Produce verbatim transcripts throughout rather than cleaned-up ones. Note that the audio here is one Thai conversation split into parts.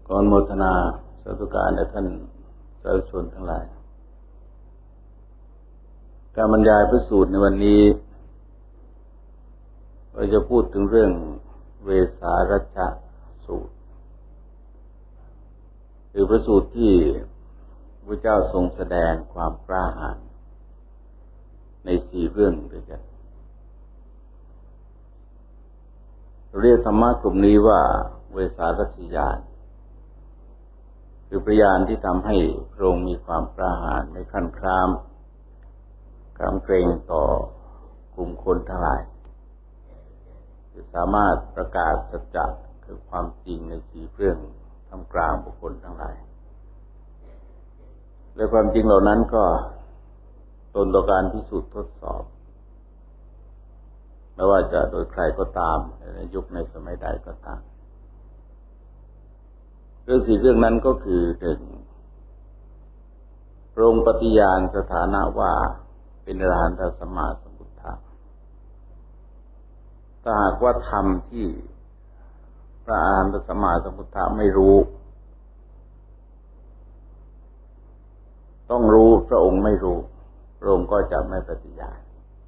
ก่อนโมทนาสาธุการแด่ท่านสาธุชนทั้งหลายการบรรยายพระสูตรในวันนี้เราจะพูดถึงเรื่องเวสารัชชสูตรคือพระสูตรที่พระเจ้าทรงแสดงความกล้าหาญในสี่เรื่องด้วยกันเรียกธรรมะกลุ่มนี้ว่าเวสารัชญาณคือพยานที่ทำให้พระองค์มีความกล้าหาญไม่คลั่นคล้ามกำเกรงต่อกลุ่มคนทั้งหลายจะสามารถประกาศสัจจะคือความจริงในสี่เรื่องท่ามกลางบุคคลทั้งหลายและความจริงเหล่านั้นก็ตนต่อการพิสูจน์ทดสอบไม่ว่าจะโดยใครก็ตามในยุคในสมัยใดก็ตามเรื่องสี่เรื่องนั้นก็คือหนึ่งพระองค์ปฏิญาณสถานะว่าเป็นอรหันตสัมมาสัมพุทธะถ้าหากว่าธรรมที่พระอรหันตสัมมาสัมพุทธะไม่รู้ต้องรู้พระองค์ไม่รู้พระองค์ก็จะไม่ปฏิญาณ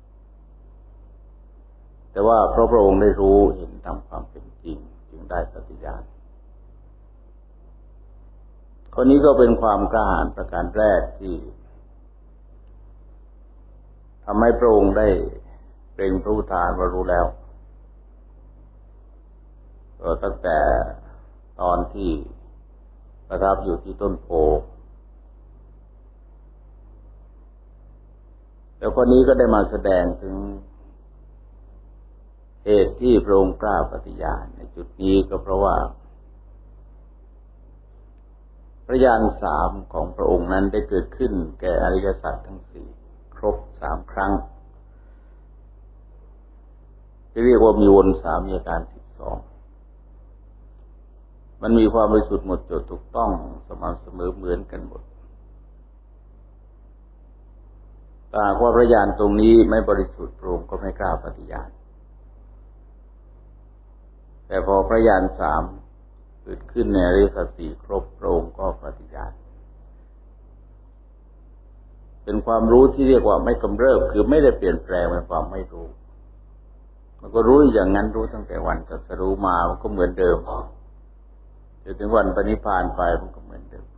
แต่ว่าเพราะพระองค์ได้รู้เห็นตามความเป็นจริงจึงได้ปฏิญาณข้อนี้ก็เป็นความกล้าหาญประการแรกที่ทำให้พระองค์ได้เป็นพระอุทานว่ารู้แล้วก็ตั้งแต่ตอนที่ประทับอยู่ที่ต้นโพแล้วข้อนี้ก็ได้มาแสดงถึงเหตุที่พระองค์กล้าปฏิญาณในจุดนี้ก็เพราะว่าพระญาณสามของพระองค์นั้นได้เกิดขึ้นแก่อริยสัจทั้งสี่ครบสามครั้งจะเรียกว่ามีวนสามมีอาการสิบสองมันมีความบริสุทธิ์หมดจดถูกต้องสม่ำเสมอเหมือนกันหมดแต่หากว่าพระญาณตรงนี้ไม่บริสุทธิ์พระองค์ก็ไม่กล้าปฏิญาณแต่พอพระญาณสามเกิดขึ้นในอริยสัจสี่ครบพระองค์ก็ปฏิญาณเป็นความรู้ที่เรียกว่าไม่กำเริบคือไม่ได้เปลี่ยนแปลงเป็นความไม่รู้มันก็รู้อย่างนั้นรู้ตั้งแต่วันตรัสรู้มามันก็เหมือนเดิมจนถึงวันปณิพพานไปมันก็เหมือนเดิม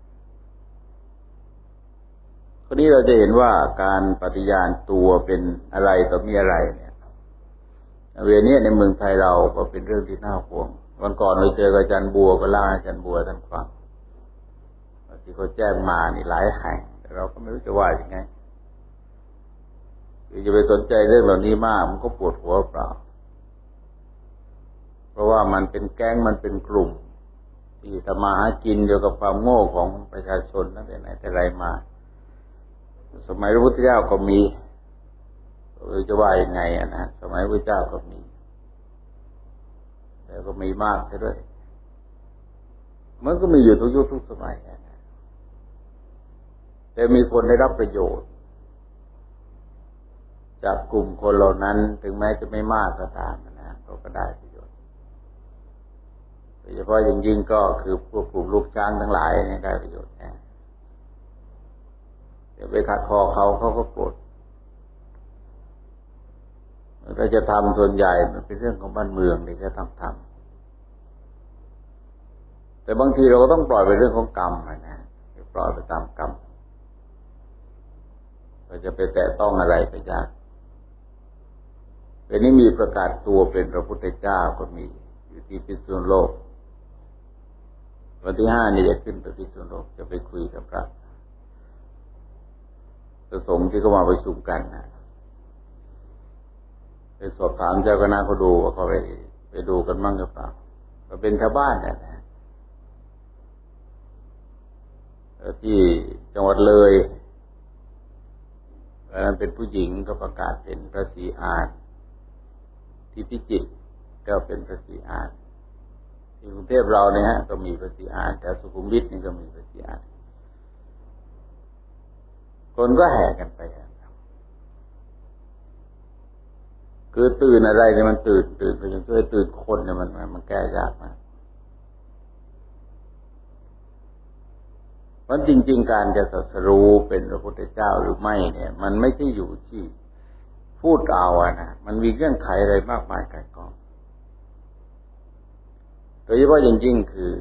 คราวนี้เราจะเห็นว่าการปฏิญาณตัวเป็นอะไรต่อมีอะไรเนี่ยเวลานี้ในเมืองไทยเราก็เป็นเรื่องที่น่าห่วงวันก่อนเราเจออาจารย์บัวก็เล่าให้อาจารย์บัวท่านฟังที่เขาแจ้งมานี่หลายแห่งแต่เราก็ไม่รู้จะว่ายังไงคือจะไปสนใจเรื่องเหล่านี้มากมันก็ปวดหัวเปล่าเพราะว่ามันเป็นแก๊งมันเป็นกลุ่มที่ทำมาหากินเกี่ยวกับความโง่ของประชาชนตั้งแต่ไหนแต่ไรมาสมัยพระพุทธเจ้าก็มีจะว่ายังไงอ่ะนะสมัยพระพุทธเจ้าก็มีแต่ก็มีมากด้วยมันก็มีอยู่ทุกยุคทุกสมัยนะแต่มีคนได้รับประโยชน์จากกลุ่มคนเหล่านั้นถึงแม้จะไม่มากก็ตามนะเขาก็ได้ประโยชน์โดยเฉพาะอย่างยิ่งก็คือพวกกลุ่มลูกช้างทั้งหลายนี่ได้ประโยชน์นะเดี๋ยวไปขัดคอเขาเขาก็โกรธถ้าจะทำส่วนใหญ่มันเป็นเรื่องของบ้านเมืองที่จะทำทำแต่บางทีเราก็ต้องปล่อยไปเรื่องของกรรมนะปล่อยไปตามกรรมเราจะไปแตะต้องอะไรก็ยากเดี๋ยวนี้มีประกาศตัวเป็นพระพุทธเจ้าก็มีอยู่ที่พิษณุโลกวันที่ห้านี่จะขึ้นไปพิษณุโลกจะไปคุยกับพระประสงฆ์ที่เขามาประชุมกันนะไปสอบถามเจ้าคณะเขาดูว่าเขาไปไปดูกันมั่งหรือเปล่าก็เป็นชาวบ้านเนี่ยนะที่จังหวัดเลยตอนนั้นเป็นผู้หญิงก็ประกาศเป็นพระศรีอานที่พิจิตรก็เป็นพระศรีอานที่กรุงเทพเราเนี่ยฮะก็มีพระศรีอานแต่สุขุมวิทนี่ก็มีพระศรีอานคนก็แห่กันไปคือตื่นอะไรเนี่ยมันตื่นตื่นไปจนช่วยตื่นคนเนี่ยมันมันแก้ยากมาก เราะจริงๆการจะตรัสรู้เป็นพระพุทธเจ้าหรือไม่เนี่ยมันไม่ใช่อยู่ที่พูดเอาอะนะมันมีเงื่อนไขอะไรมากมายกายกองโดยเฉพาะอย่างยิ่งคือ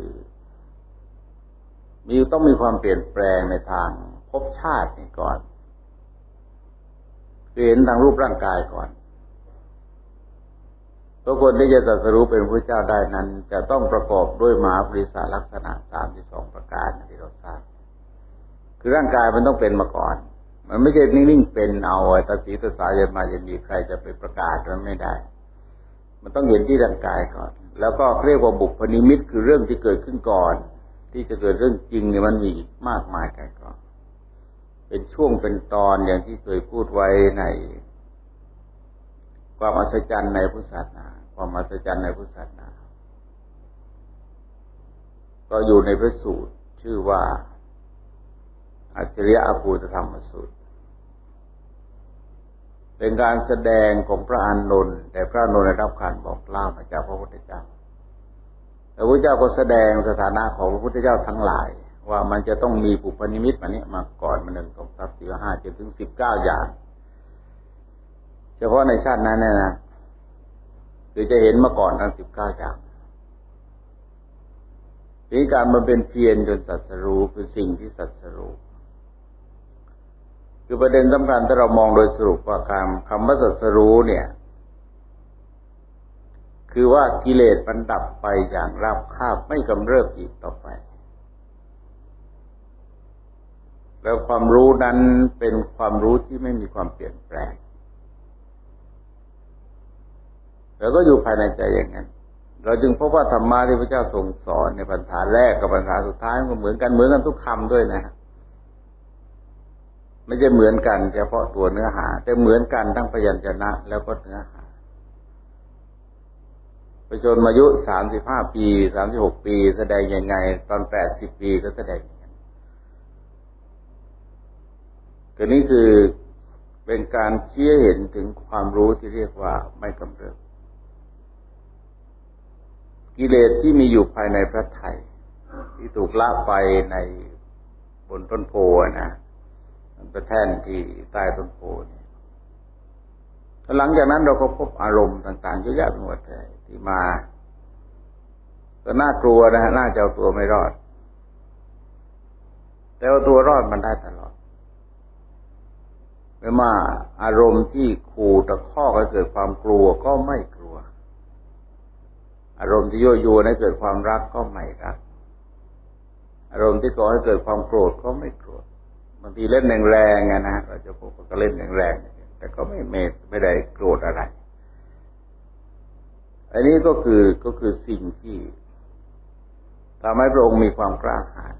มีต้องมีความเปลี่ยนแปลงในทางภพชาตินี่ก่อนเห็นทางรูปร่างกายก่อนตัวคนที่จะตรัสรู้เป็นพระเจ้าได้นั้นจะต้องประกอบด้วยมหาปริศาลักษณะสามสิบสองประการที่เราทราบคือร่างกายมันต้องเป็นมาก่อนมันไม่ใช่นิ่งๆเป็นเอาตาสีตาสายมาจะมีใครจะไปประกาศมันไม่ได้มันต้องเห็นที่ร่างกายก่อนแล้วก็เรียกว่าบุพนิมิตคือเรื่องที่เกิดขึ้นก่อนที่จะเกิดเรื่องจริงเนี่ยมันมีมากมายกันก่อนเป็นช่วงเป็นตอนอย่างที่เคยพูดไว้ในความอัศจรรย์ในพุทธศาสนาความอัศจรรย์ในพุทธศาสนาก็อยู่ในพระสูตรชื่อว่าอัจฉริยะอภูตธรรมสูตรเป็นการแสดงของพระอานนท์แต่พระอานนท์ได้รับการบอกเล่ามาจากพระพุทธเจ้าพระพุทธเจ้าก็แสดงสถานะของพระพุทธเจ้าทั้งหลายว่ามันจะต้องมีปุพนิมิตมานี้มาก่อนมาหนึ่งสองสามสี่ห้าจนถึงสิบเก้าอย่างเฉพาะในชาตินั้นเนี่ยนะคือจะเห็นมาก่อนทั้งสิบเก้าอย่างนี่การมันเป็นเพียรจนสัจรู้คือสิ่งที่สัจรู้คือประเด็นสำคัญถ้าเรามองโดยสรุปว่าคำคำว่าสัจรู้เนี่ยคือว่ากิเลสมันดับไปอย่างราบคาบไม่กำเริบอีกต่อไปแล้วความรู้นั้นเป็นความรู้ที่ไม่มีความเปลี่ยนแปลงแล้วก็อยู่ภายในใจอย่างนั้นเราจึงพบว่าธรรมะที่พระเจ้าทรงสอนในบรรทัดแรกกับบรรทัดสุดท้ายมันเหมือนกันเหมือนกันทุกคำด้วยนะไม่ใช่เหมือนกันเฉพาะตัวเนื้อหาแต่เหมือนกันทั้งพยัญชนะแล้วก็เนื้อหาไปจนอายุสามสิบห้าปีสามสิบหกปีแสดงยังไงตอนแปดสิบปีก็แสดงอย่างนั้นก็นี่คือเป็นการชี้เห็นถึงความรู้ที่เรียกว่าไม่กำเริบกิเลสที่มีอยู่ภายในพระทัยที่ถูกละไปในบนต้นโพนะประแท่นที่ใต้ต้นโพนี่หลังจากนั้นเราก็พบอารมณ์ต่างๆเยอะแยะไปหมดเลยที่มาก็น่ากลัวนะฮะน่าจะเอาตัวไม่รอดแต่เอาตัวรอดมันได้ตลอดไม่ว่าอารมณ์ที่ขู่ตะคอกให้เกิดความกลัวก็ไม่กลัวอารมณ์ที่ยั่วยวนให้เกิดความรักก็ไม่รักอารมณ์ที่ก่อให้เกิดความโกรธก็ไม่โกรธบางทีเล่นแรงๆนะเราจะพบก็เล่นแรงๆแต่ก็ไม่ไม่ไม่ได้โกรธอะไรอันนี้ก็คือก็คือสิ่งที่ทำให้พระองค์มีความกล้าหาญ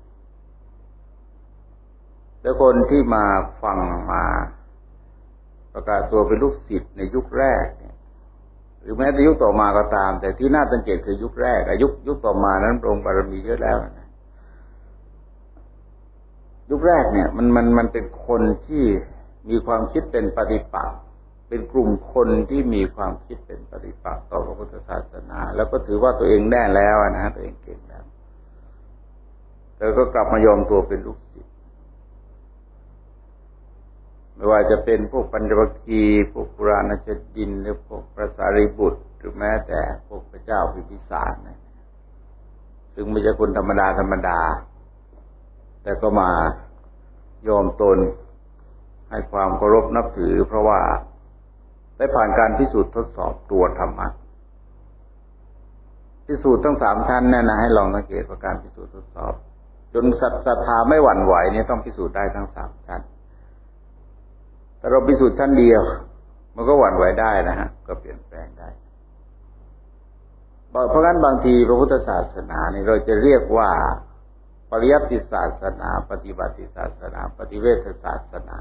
แล้วคนที่มาฟังมาประกาศตัวเป็นลูกศิษย์ในยุคแรกเนี่ยหรือแม้แต่ยุคต่อมาก็ตามแต่ที่น่าสังเกตคือยุคแรกยุคยุคต่อมานั้นพระองค์บารมีเยอะแล้วนะยุคแรกเนี่ยมันมันมันเป็นคนที่มีความคิดเป็นปฏิปักษ์เป็นกลุ่มคนที่มีความคิดเป็นปฏิปักษ์ต่อพระพุทธศาสนาแล้วก็ถือว่าตัวเองแน่แล้วนะตัวเองเก่งแล้วแต่ก็กลับมายอมตัวเป็นลูกศิษย์ไม่ว่าจะเป็นพวกปัญจวัคคีย์พวกปุราณชดินหรือพวกพระสารีบุตรหรือแม้แต่พวกพระเจ้าพิมพิสารนะซึ่งไม่ใช่คนธรรมดาธรรมดาแต่ก็มายอมตนให้ความเคารพนับถือเพราะว่าได้ผ่านการพิสูจน์ทดสอบตัวธรรมะพิสูจน์ทั้งสามชั้นเนี่ยนะให้ลองสังเกตว่าการพิสูจน์ทดสอบจนศรัทธาไม่หวั่นไหวเนี่ยต้องพิสูจน์ได้ทั้งสามชั้นแต่เราพิสูจน์ชั้นเดียวมันก็หวั่นไหวได้นะฮะก็เปลี่ยนแปลงได้เพราะงั้นบางทีพระพุทธศาสนาเนี่ยเราจะเรียกว่าปริยัติศาสนาปฏิบัติศาสนาปฏิเวทศาสนา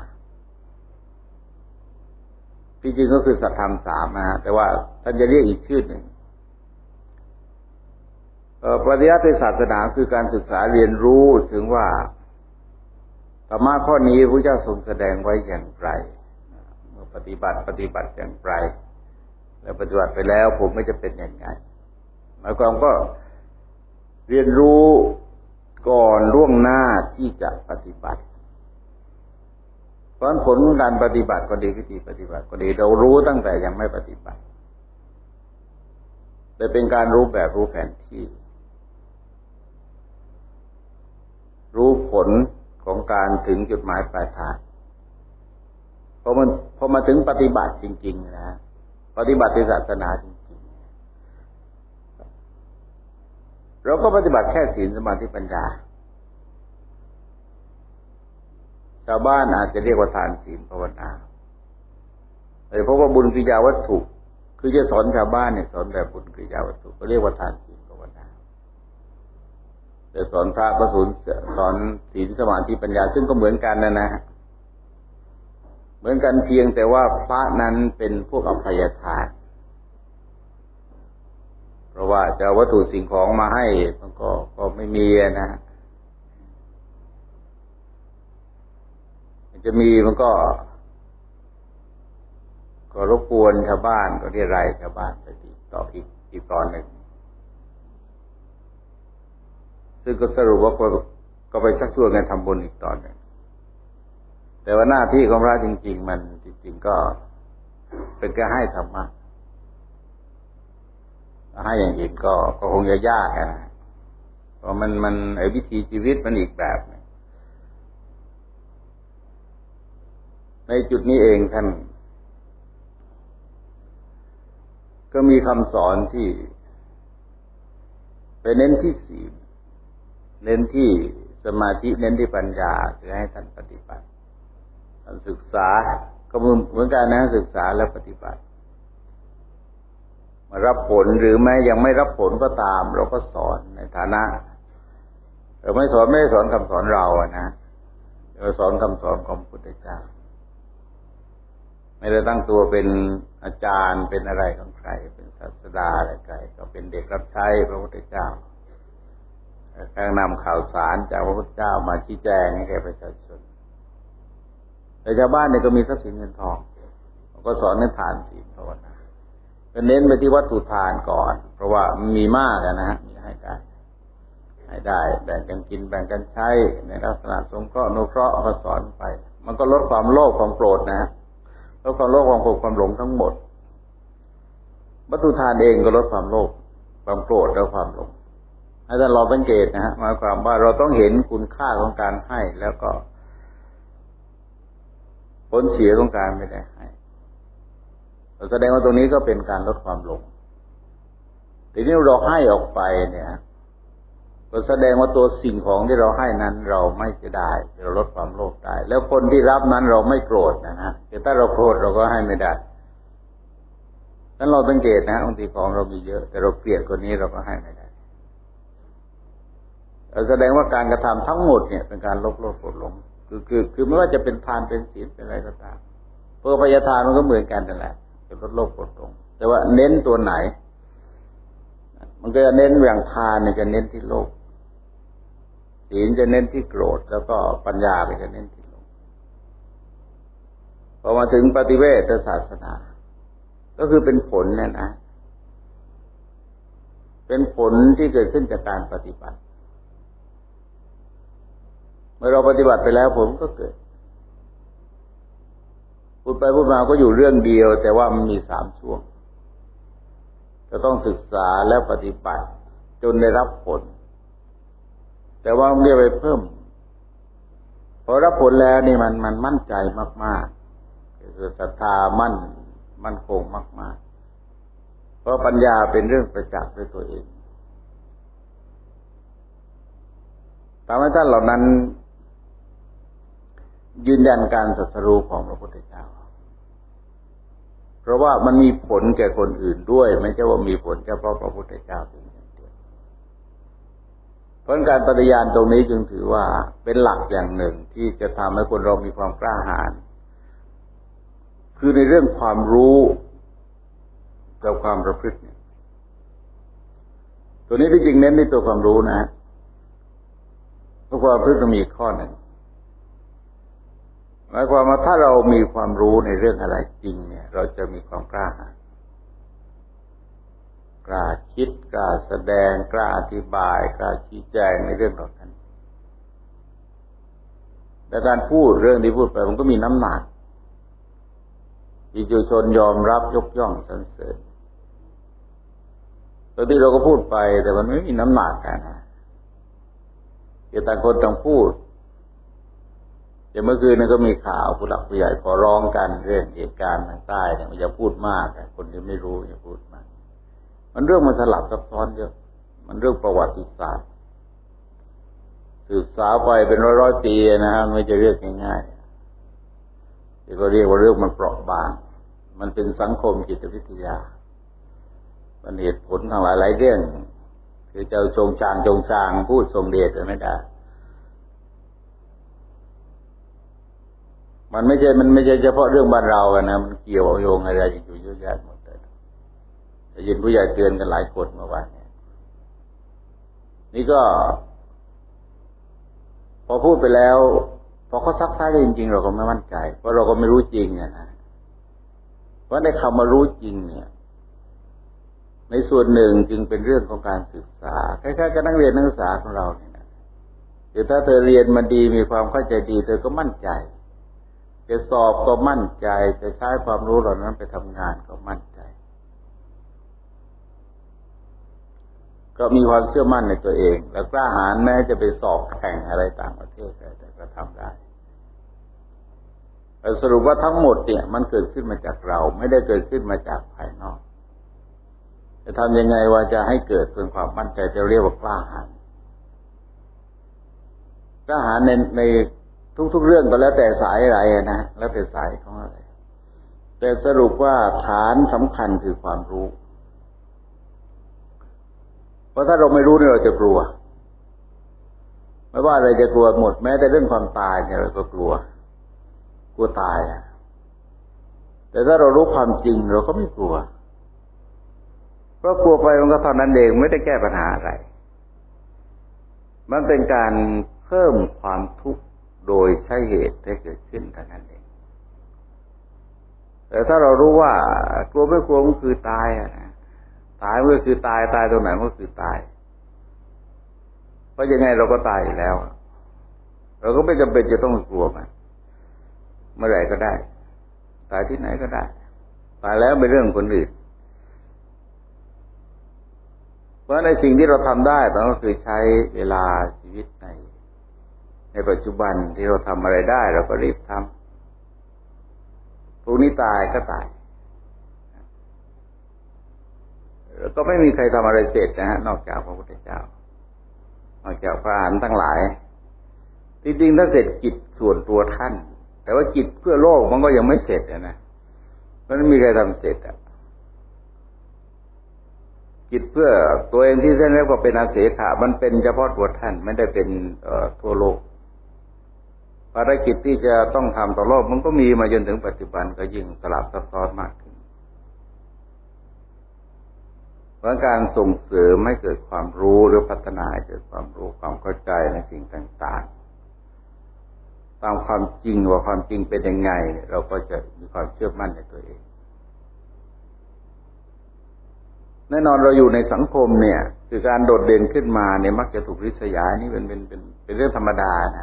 จริงๆก็คือสัทธรรมสามนะฮะแต่ว่าท่านจะเรียกอีกชื่อหนึ่งปริยัติศาสนาคือการศึกษาเรียนรู้ถึงว่าธรรมะข้อนี้พระเจ้าทรงแสดงไว้อย่างไรเมื่อปฏิบัติปฏิบัติอย่างไรแล้วปฏิบัติไปแล้วผมไม่จะเป็นยังไงหมายความก็เรียนรู้ก่อนล่วงหน้าที่จะปฏิบัติเพราะผลของการปฏิบัติก็ดีวิธีปฏิบัติก็ดีเรารู้ตั้งแต่ยังไม่ปฏิบัติแต่เป็นการรู้แบบรู้แผนที่รู้ผลของการถึงจุดหมายปลายทางพอมันพอมาถึงปฏิบัติจริงๆนะปฏิบัติศาสนาจริงๆเราก็ปฏิบัติแค่ศีลสมาธิปัญญาชาวบ้านอาจจะเรียกว่าทานศีลภาวนาเพราะว่าบุญกิริยาวัตถุคือจะสอนชาวบ้านเนี่ยสอนแบบบุญกิริยาวัตถุก็เรียกว่าทานศีลภาวนาแต่สอนพระก็สอนสอนศีลสมาธิปัญญาซึ่งก็เหมือนกันนะนะเหมือนกันเพียงแต่ว่าพระนั้นเป็นพวกอภัยทานเพราะว่าจะวัตถุสิ่งของมาให้มันก็ก็ไม่มีนะมันจะมีมันก็ก็รบกวนชาวบ้านก็เรียรายชาวบ้านไปอีกต่ออีกอีกตอนหนึ่งซึ่งก็สรุปว่าก็ก็ไปชักชวนกันทำบุญอีกตอนหนึ่งแต่ว่าหน้าที่ของพระจริงๆมันจริงๆก็เป็นการให้ธรรมะให้อย่างอื่นก็ก็คงจะยากนะเพราะมันมันไอ้วิธีชีวิตมันอีกแบบนึงในจุดนี้เองท่านก็มีคำสอนที่ไปเน้นที่ศีลเน้นที่สมาธิเน้นที่ปัญญาคือให้ท่านปฏิบัติท่านศึกษาก็เหมือนกันนะศึกษาและปฏิบัติมารับผลหรือแม้ยังไม่รับผลก็ตามเราก็สอนในฐานะเราไม่สอนไม่ได้สอนคำสอนเราอะนะเราสอนคำสอนของพระพุทธเจ้าไม่ได้ตั้งตัวเป็นอาจารย์เป็นอะไรของใครเป็นศาสดาอะไรใครก็เป็นเด็กรับใช้พระพุทธเจ้าการนำข่าวสารจากพระพุทธเจ้ามาชี้แจงให้แก่ประชาชนแต่ชาวบ้านเนี่ยก็มีทรัพย์สินเงินทองก็สอนให้ทานศีลภาวนาก็เน้นไปที่วัตถุทานก่อนเพราะว่ามันมีมากนะฮะมีให้ได้ให้ได้แบ่งกันกินแบ่งกันใช้ในลักษณะสงเคราะห์อนุเคราะห์ก็สอนไปมันก็ลดความโลภความโกรธนะลดความโลภความโกรธความหลงทั้งหมดวัตถุทานเองก็ลดความโลภความโกรธและความหลงให้ท่านเราสังเกตนะฮะหมายความว่าเราต้องเห็นคุณค่าของการให้แล้วก็ผลเสียของการไม่ได้ให้แสดงว่าตรงนี้ก็เป็นการลดความหลงทีนี้เราให้ออกไปเนี่ยก็แสดงว่าตัวสิ่งของที่เราให้นั้นเราไม่จะได้เราลดความโลภได้แล้วคนที่รับนั้นเราไม่โกรธนะฮะแต่ถ้าเราโกรธเราก็ให้ไม่ได้นั้นเราสังเกตนะบางทีของเรามีเยอะแต่เราเกลียดคนนี้เราก็ให้ไม่ได้แสดงว่าการกระทำทั้งหมดเนี่ยเป็นการลดโลภโกรธหลงคือคือคือไม่ว่าจะเป็นทานเป็นศีลเป็นอะไรก็ตามเพื่อพยาทานมันก็เหมือนกันนั่นแหละจะลดโลภโกรธหลงแต่ว่าเน้นตัวไหนมันก็จะเน้นอย่างทานเนี่ยจะเน้นที่โลภศีลจะเน้นที่โกรธแล้วก็ปัญญาก็จะเน้นที่โลภพอมาถึงปฏิเวทศาสนาก็คือเป็นผลเนี่ยนะเป็นผลที่เกิดขึ้นจากการปฏิบัติเมื่อเราปฏิบัติไปแล้วผลก็เกิดพูดไปพูดมาก็อยู่เรื่องเดียวแต่ว่ามันมีสามช่วงจะต้องศึกษาแล้วปฏิบัติจนได้รับผลแต่ว่าเรียกไปเพิ่มพอรับผลแล้วนี่มันมันมั่นใจมากๆคือศรัทธามั่นมั่นคงมากๆเพราะปัญญาเป็นเรื่องประจักษ์ด้วยตัวเองทำให้ท่านเหล่านั้นยืนยันการศัสรู้ของพระพุทธเจ้าเพราะว่ามันมีผลแก่คนอื่นด้วยไม่ใช่ว่ามีผลเฉพาะพระพุทธเจ้าเพียงอย่างเดียวเพราะการปฏิญาณตรงนี้จึงถือว่าเป็นหลักอย่างหนึ่งที่จะทำให้คนเรามีความกล้าหาญคือในเรื่องความรู้กับความประพฤติเนี่ยตัวนี้ที่จริงเน้นในตัวความรู้นะเพราะความประพฤติมันมีข้อหนึ่งหมายความว่าถ้าเรามีความรู้ในเรื่องอะไรจริงเนี่ยเราจะมีความกล้าหาญกล้าคิดกล้าแสดงกล้าอธิบายกล้าชี้แจงในเรื่องเหล่านั้นแต่การพูดเรื่องที่พูดไปมันก็มีน้ำหนักวิจุชนยอมรับยกย่องสรรเสริญตอนที่เราก็พูดไปแต่มันไม่มีน้ำหนักกันนะเดี๋ยวต่างคนต่างพูดเดี๋ยวเมื่อคืนนั้นก็มีข่าวผู้หลักผู้ใหญ่ขอร้องกันเรื่องเหตุการณ์ทางใต้เนี่ยอย่าพูดมากคนที่ไม่รู้อย่าพูดมากมันเรื่องมันสลับซับซ้อนเยอะมันเรื่องประวัติศาสตร์สืบสาวไปเป็นร้อยๆปีนะฮะไม่ใช่เรื่องง่ายๆที่ก็เรียกว่าเรื่องมันเปราะบางมันเป็นสังคมจิตวิทยามันเหตุผลทางหลายๆเรื่องคือเจ้าจงจางจงจางพูดทรงเดชไม่ได้มันไม่ใช่มันไม่ใช่เฉพาะเรื่องบ้านเราอะนะมันเกี่ยวโยงอะไรอยู่เยอะแยะหมดเลยได้ยินผู้ใหญ่เตือนกันหลายคนเมื่อวานนี้นี่ก็พอพูดไปแล้วพอเขาซักซ้ายจริงๆเราก็ไม่มั่นใจเพราะเราก็ไม่รู้จริงอะนะเพราะในคำว่ารู้จริงเนี่ยในส่วนหนึ่งจึงเป็นเรื่องของการศึกษาคล้ายๆกับนักเรียนนักศึกษาของเราเนี่ยนะเดี๋ยวถ้าเธอเรียนมาดีมีความเข้าใจดีเธอก็มั่นใจจะสอบก็มั่นใจจะใช้ความรู้เหล่านั้นไปทำงานก็มั่นใจก็มีความเชื่อมั่นในตัวเองและกล้าหาญแม้จะไปสอบแข่งอะไรต่างประเทศแต่ก็ทำได้สรุปว่าทั้งหมดเนี่ยมันเกิดขึ้นมาจากเราไม่ได้เกิดขึ้นมาจากภายนอกจะทำยังไงว่าจะให้เกิดเป็นความมั่นใจจะเรียกว่ากล้าหาญกล้าหาญในในทุกๆเรื่องก็แล้วแต่สายอะไรนะแล้วแต่สายของอะไรแต่สรุปว่าฐานสำคัญคือความรู้เพราะถ้าเราไม่รู้เนี่ยเราจะกลัวไม่ว่าอะไรจะกลัวหมดแม้แต่เรื่องความตายเนี่ยเราก็กลัวกลัวตายอ่ะแต่ถ้าเรารู้ความจริงเราก็ไม่กลัวเพราะกลัวไปมันก็เท่านั้นเองไม่ได้แก้ปัญหาอะไรมันเป็นการเพิ่มความทุกข์โดยใช้เหตุให้เกิดขึ้นเท่านั้นเองแต่ถ้าเรารู้ว่ากลัวไม่กลัวมันคือตายอ่ะนะตายมันก็คือตายตายตรงไหนมันก็คือตายเพราะยังไงเราก็ตายอยู่แล้วเราก็ไม่จำเป็นจะต้องกลัวมันเมื่อไหร่ก็ได้ตายที่ไหนก็ได้ตายแล้วเป็นเรื่องคนอื่นเพราะในสิ่งที่เราทำได้ก็คือใช้เวลาชีวิตในในปัจจุบันที่เราทำอะไรได้เราก็รีบทำพรุ่งนี้ตายก็ตายก็ไม่มีใครทำอะไรเสร็จนะฮะนอกจากพระพุทธเจ้านอกจากพระอรหันต์ทั้งหลายจริงๆถ้าเสร็จกิจส่วนตัวท่านแต่ว่ากิจเพื่อโลกมันก็ยังไม่เสร็จนะมันไม่มีใครทำเสร็จอ่ะกิจเพื่อตัวเองที่ท่านเรียกว่าเป็นอาเสขะมันเป็นเฉพาะตัวท่านไม่ได้เป็นทั่วโลกภารกิจที่จะต้องทำต่อโลกมันก็มีมาจนถึงปัจจุบันก็ยิ่งสลับซับซ้อนมากขึ้นเพราะการส่งเสริมให้เกิดความรู้หรือพัฒนาให้เกิดความรู้ความเข้าใจในสิ่งต่างๆตามความจริงว่าความจริงเป็นยังไงเราก็จะมีความเชื่อมั่นในตัวเองแน่นอนเราอยู่ในสังคมเนี่ยคือการโดดเด่นขึ้นมาเนี่ยมักจะถูกริษยานี่เป็นเป็นเป็นเป็นเรื่องธรรมดานะ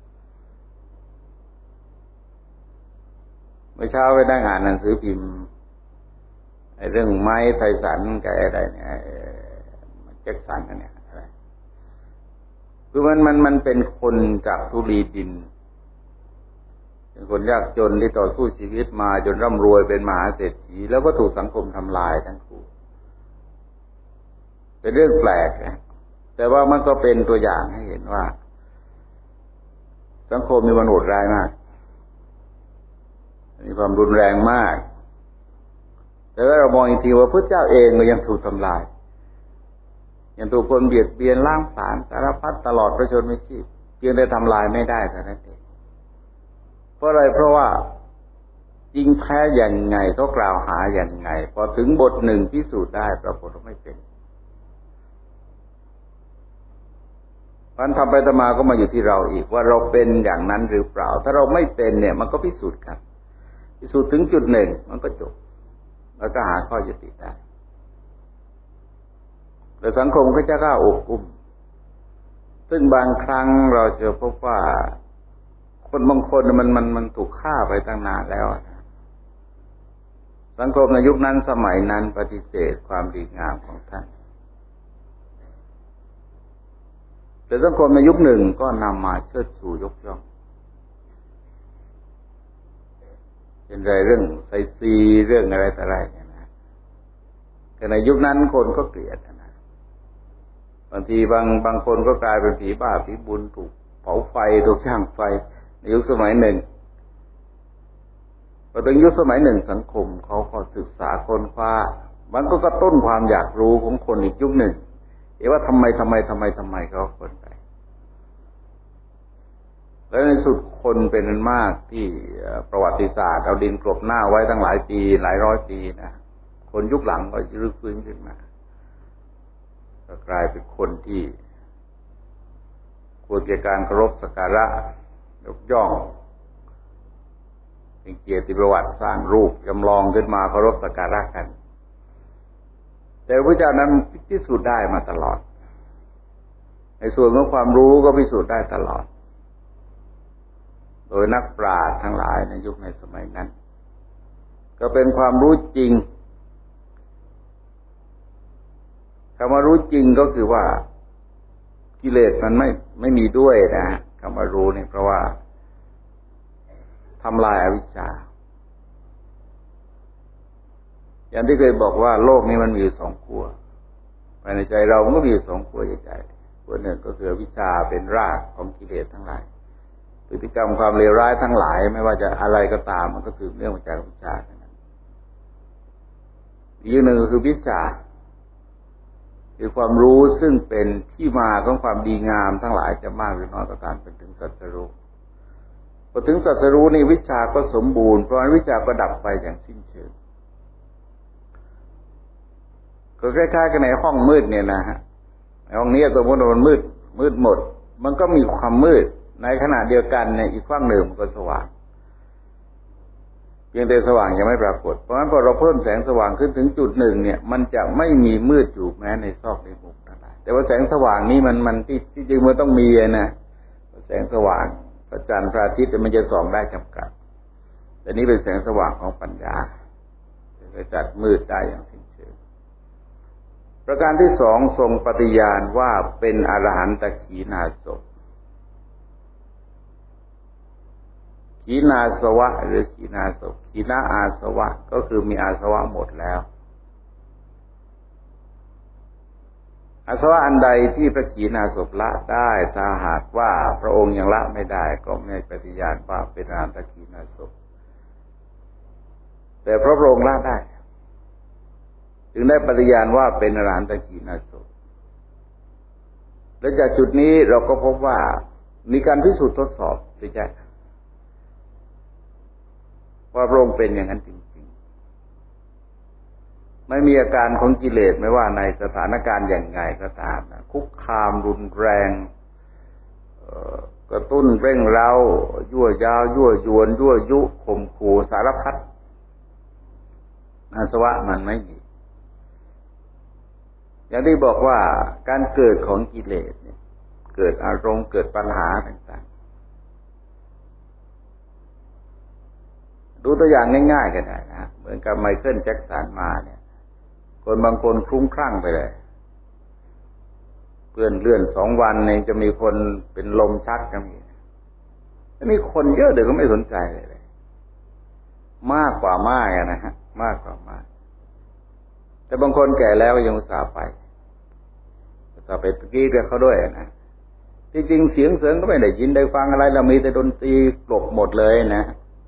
เมื่อเช้าไปนั่งอ่านหนังสือพิมพ์ไอ้เรื่องไม้ไทสันกับอะไรเนี่ยแจ็คสันเนี่ยอะไรคือมันมันมันเป็นคนจากธุลีดินเป็นคนยากจนที่ต่อสู้ชีวิตมาจนร่ำรวยเป็นมหาเศรษฐีแล้วก็ถูกสังคมทำลายทั้งคู่เป็นเรื่องแปลกนะแต่ว่ามันก็เป็นตัวอย่างให้เห็นว่าสังคมมีมันโหดร้ายมากมีความรุนแรงมากแต่ว่าเรามองอีกทีว่าพระเจ้าเองก็ยังถูกทำลายยังถูกคนเบียดเบียนล้างผลาญสารพัดตลอดพระชนม์ชีพเพียงแต่ทำลายไม่ได้เท่านั้นเองเพราะอะไรเพราะว่าจริงแท้อย่างไงเขากล่าวหาอย่างไงพอถึงบทหนึ่งพิสูจน์ได้ปรากฏว่าไม่เป็นมันทำไปทำมาก็มาอยู่ที่เราอีกว่าเราเป็นอย่างนั้นหรือเปล่าถ้าเราไม่เป็นเนี่ยมันก็พิสูจน์กันพิสูจน์ถึงจุดหนึ่งมันก็จบแล้วก็หาข้อยุติได้แต่สังคมก็จะกล้าอบอุ้มซึ่งบางครั้งเราจะพบว่าคนบางคนมันมันมันถูกฆ่าไปตั้งนานแล้วสังคมในยุคนั้นสมัยนั้นปฏิเสธความดีงามของท่านแต่สังคมในยุคหนึ่งก็นำมาเชิดชูยกย่องเป็นไรเรื่องไซซีเรื่องอะไรต่ออะไรเนี่ยนะแต่ในยุคนั้นคนก็เกลียดนะบางทีบางบางคนก็กลายเป็นผีบ้าผีบุญถูกเผาไฟถูกช่างไฟในยุคสมัยหนึ่งพอถึงยุคสมัยหนึ่งสังคมเขาก็ศึกษาค้นคว้ามันก็กระตุ้นความอยากรู้ของคนอีกยุคหนึ่งเอ๊ะว่าทำไมทำไมทำไมทำไมเขาคนไปแล้วในสุดคนเป็นอันมากที่ประวัติศาสตร์เอาดินกลบหน้าไว้ตั้งหลายปีหลายร้อยปีนะคนยุคหลังก็รื้อฟื้นขึ้นมาก็กลายเป็นคนที่ควรแก่การเคารพสักการะยกย่องเป็นเกียรติประวัติสร้างรูปจำลองขึ้นมาเคารพสักการะกันแต่พระเจ้านั้นพิสูจน์ได้มาตลอดในส่วนของความรู้ก็พิสูจน์ได้ตลอดโดยนักปราชญ์ทั้งหลายในยุคในสมัยนั้นก็เป็นความรู้จริงคำว่ารู้จริงก็คือว่ากิเลสมันไม่ไม่มีด้วยนะคำว่ารู้นี่เพราะว่าทำลายอวิชชาอย่างที่เคยบอกว่าโลกนี้มันมีอยู่สองขั้วภายในใจเรามันก็มีอยู่สองขั้วใหญ่ๆขั้วหนึ่งก็คืออวิชชาเป็นรากของกิเลสทั้งหลายพฤติกรรมความเลวร้ายทั้งหลายไม่ว่าจะอะไรก็ตามมันก็สืบเนื่องมาจากอวิชชาทั้งนั้นอีกหนึ่งก็คือวิชชาคือความรู้ซึ่งเป็นที่มาของความดีงามทั้งหลายจะมากหรือน้อยก็ตามเป็นถึงตรัสรู้พอถึงตรัสรู้นี่วิชาก็สมบูรณ์เพราะฉะนั้นวิชาก็ดับไปอย่างสิ้นเชิงก็คล้ายๆกันในห้องมืดเนี่ยนะฮะในห้องนี้สมมติว่ามันมืดมืดหมดมันก็มีความมืดในขณะเดียวกันเนี่ยอีกฝั่งหนึ่งมันก็สว่างเพียงแต่สว่างยังไม่ปรากฏเพราะฉะนั้นพอเราเพิ่มแสงสว่างขึ้นถึงจุดหนึ่งเนี่ยมันจะไม่มีมืดอยู่แม้ในซอกในมุมต่างๆแต่ว่าแสงสว่างนี้มันมันที่ที่จริงมันต้องมีนะแสงสว่างพระจันทร์พระอาทิตย์มันจะส่องได้จำกัดแต่นี้เป็นแสงสว่างของปัญญาจะจัดมืดได้อย่างสิ้นเชิงประการที่สองทรงปฏิญาณว่าเป็นอรหันตขีณาสพขีณาสวะหรือขีณาสพขีณาอาสวะก็คือมีอาสวะหมดแล้วอาสวะอันใดที่พระขีณาสพละได้ถ้าหากว่าพระองค์ยังละไม่ได้ก็ไม่ปฏิญาณว่าเป็นอรหันตขีณาสพแต่พระองค์ละได้จึงได้ปฏิญาณว่าเป็นอรหันตขีณาสพและจากจุดนี้เราก็พบว่ามีการพิสูจน์ทดสอบด้วยกันว่าพระองค์เป็นอย่างนั้นจริงๆไม่มีอาการของกิเลสไม่ว่าในสถานการณ์อย่างไงก็ตามนะคุกคามรุนแรงกระตุ้นเร่งเร้ายั่วยาวยั่วยวนยั่วยุข่มขู่สารพัดอาสวะมันไม่มีอย่างที่บอกว่าการเกิดของกิเลสเนี่ยเกิดอารมณ์เกิดปัญหาต่างๆดูตัวอย่างง่ายๆกันได้นะเหมือนกับไมเคิลแจ็คสันมาเนี่ยคนบางคนคลุ้มคลั่งไปเลยเพื่อนเลื่อนสองวันเองจะมีคนเป็นลมชักก็มีแล้วมีคนเยอะเดี๋ยวก็ไม่สนใจเลยมากกว่ามากนะฮะมากกว่ามากแต่บางคนแก่แล้วยังอุตส่าห์ไปอุตส่าห์ไปตะกี้กับเขาด้วยนะที่จริงเสียงเสริงก็ไม่ได้ยินได้ฟังอะไรเรามีแต่ดนตรีกลบหมดเลยนะ